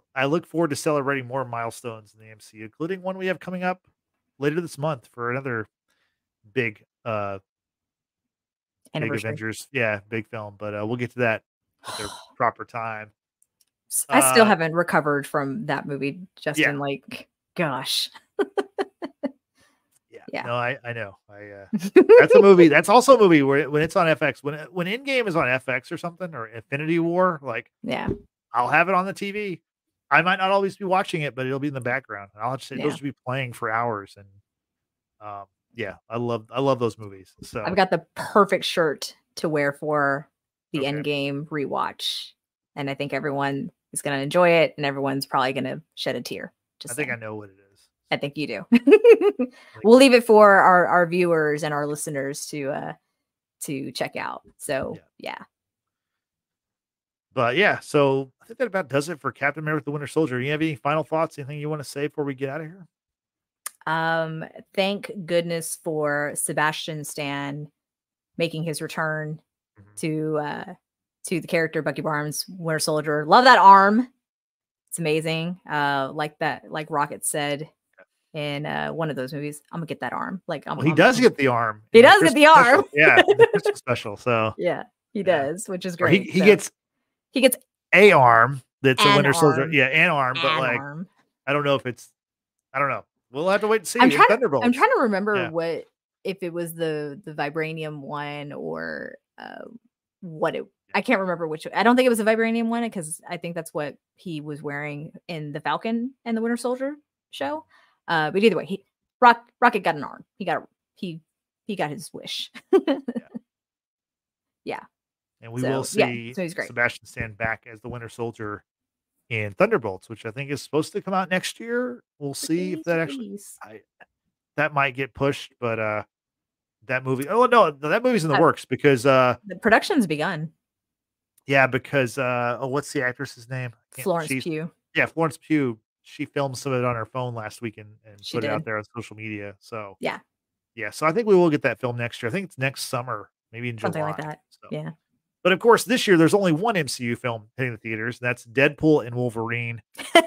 I look forward to celebrating more milestones in the M C U, including one we have coming up later this month for another big, uh, big Anniversary. Avengers. Yeah, big film, but uh, we'll get to that at their proper time. I still Uh, haven't recovered from that movie, Justin. yeah. Like, gosh. Yeah, Yeah. no, I I know. I uh, that's a movie. That's also a movie where when it's on F X, when it- when Endgame is on F X or something, or Infinity War, like Yeah. I'll have it on the T V. I might not always be watching it, but it'll be in the background, and I'll just it'll Yeah. just be playing for hours. And um, yeah, I love I love those movies. So I've got the perfect shirt to wear for the Okay. Endgame rewatch, and I think everyone is going to enjoy it, and everyone's probably going to shed a tear. Just I think saying. I know what it is. I think you do. We'll leave it for our, our viewers and our listeners to uh to check out. So Yeah. yeah. But yeah, so I think that about does it for Captain America: The Winter Soldier. You have any final thoughts? Anything you want to say before we get out of here? Um, thank goodness for Sebastian Stan making his return Mhm. to uh to the character Bucky Barnes, Winter Soldier. Love that arm. It's amazing. Uh, like that, like Rocket said in uh one of those movies, I'm gonna get that arm. Like, I'm, Well, he I'm- does I'm- get the arm. He in does get the Christmas arm. special. Yeah, in the Christmas special. So yeah, he Yeah. does, which is or great. he he So, gets he gets a arm that's a an Winter Soldier. arm. Yeah, an arm, but an like arm. I don't know if it's I don't know. We'll have to wait and see. I'm in trying to, Thunderbolts. I'm trying to remember Yeah. what if it was the the vibranium one or uh, what it. I can't remember which. I don't think it was a vibranium one because I think that's what he was wearing in the Falcon and the Winter Soldier show. Uh, but either way, he Rock Rocket got an arm. He got a, he he got his wish. yeah. And we So, will yeah, see so he's great. Sebastian Stan back as the Winter Soldier in Thunderbolts, which I think is supposed to come out next year. We'll see if that actually Please. I, that might get pushed, but uh that movie oh no, that movie's in the Uh, works because uh The production's begun. yeah, because uh oh what's the actress's name? I can't- Florence she's- Pugh. Yeah, Florence Pugh. She filmed some of it on her phone last week and, and She put it out did. there on social media. So Yeah. yeah, so I think we will get that film next year. I think it's next summer, maybe in Something July. like that. So. Yeah. But of course, this year there's only one M C U film hitting the theaters. And that's Deadpool and Wolverine.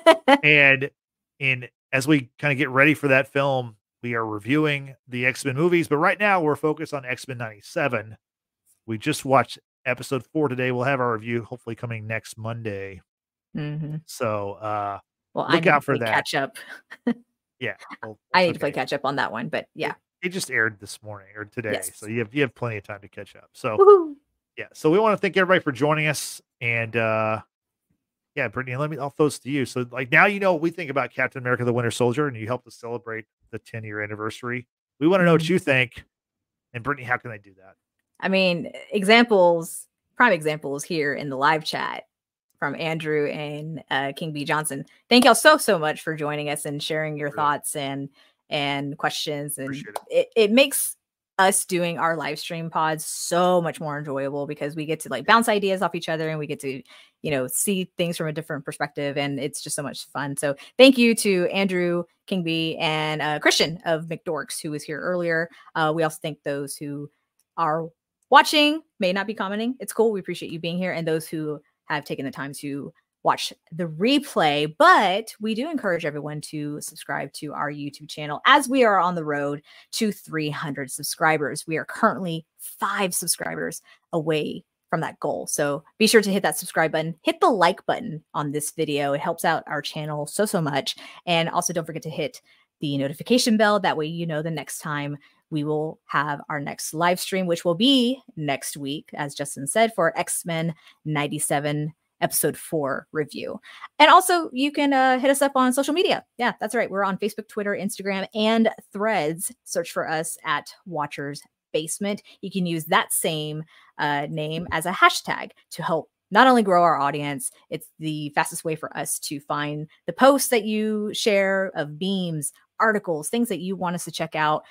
And in as we kind of get ready for that film, we are reviewing the X-Men movies. But right now we're focused on X-Men ninety-seven. We just watched episode four today. We'll have our review hopefully coming next Monday. hmm So uh Well, look I need out to for play that. catch up. Yeah. Well, I that's need to play okay. catch up on that one, but yeah. It just aired this morning or today. Yes. So you have you have plenty of time to catch up. So Woohoo. yeah, so we want to thank everybody for joining us. And uh yeah, Brittany, let me I'll throw this to you. So like now you know what we think about Captain America the Winter Soldier, and you helped us celebrate the ten year anniversary. We want to know what Mhm. you think. And Brittany, how can they do that? I mean, examples, prime examples here in the live chat from Andrew and uh, King B Johnson. Thank y'all so, so much for joining us and sharing your Really. thoughts and and questions. And Appreciate it. It, it makes us doing our live stream pods so much more enjoyable because we get to like bounce ideas off each other and we get to, you know, see things from a different perspective. And it's just so much fun. So thank you to Andrew, King B, and uh, Christian of McDorks, who was here earlier. Uh, we also thank those who are watching, may not be commenting. It's cool. We appreciate you being here. And those who have taken the time to watch the replay. But we do encourage everyone to subscribe to our YouTube channel as we are on the road to three hundred subscribers. We are currently five subscribers away from that goal. So be sure to hit that subscribe button, hit the like button on this video. It helps out our channel so, so much. And also don't forget to hit the notification bell. That way, you know, the next time we will have our next live stream, which will be next week, as Justin said, for X-Men ninety-seven episode four review. And also you can uh, hit us up on social media. Yeah, that's right. We're on Facebook, Twitter, Instagram, and Threads. Search for us at Watchers Basement. You can use that same uh, name as a hashtag to help not only grow our audience, it's the fastest way for us to find the posts that you share of beams, articles, things that you want us to check out.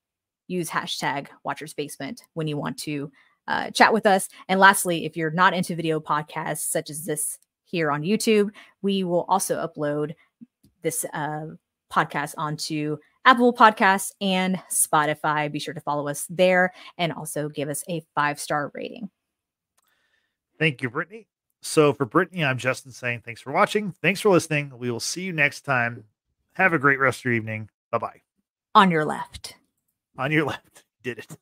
Use hashtag Watchers Basement when you want to uh, chat with us. And lastly, if you're not into video podcasts such as this here on YouTube, we will also upload this uh, podcast onto Apple Podcasts and Spotify. Be sure to follow us there and also give us a five-star rating. Thank you, Brittany. So for Brittany, I'm Justin saying thanks for watching. Thanks for listening. We will see you next time. Have a great rest of your evening. Bye-bye. On your left. On your left. Did it.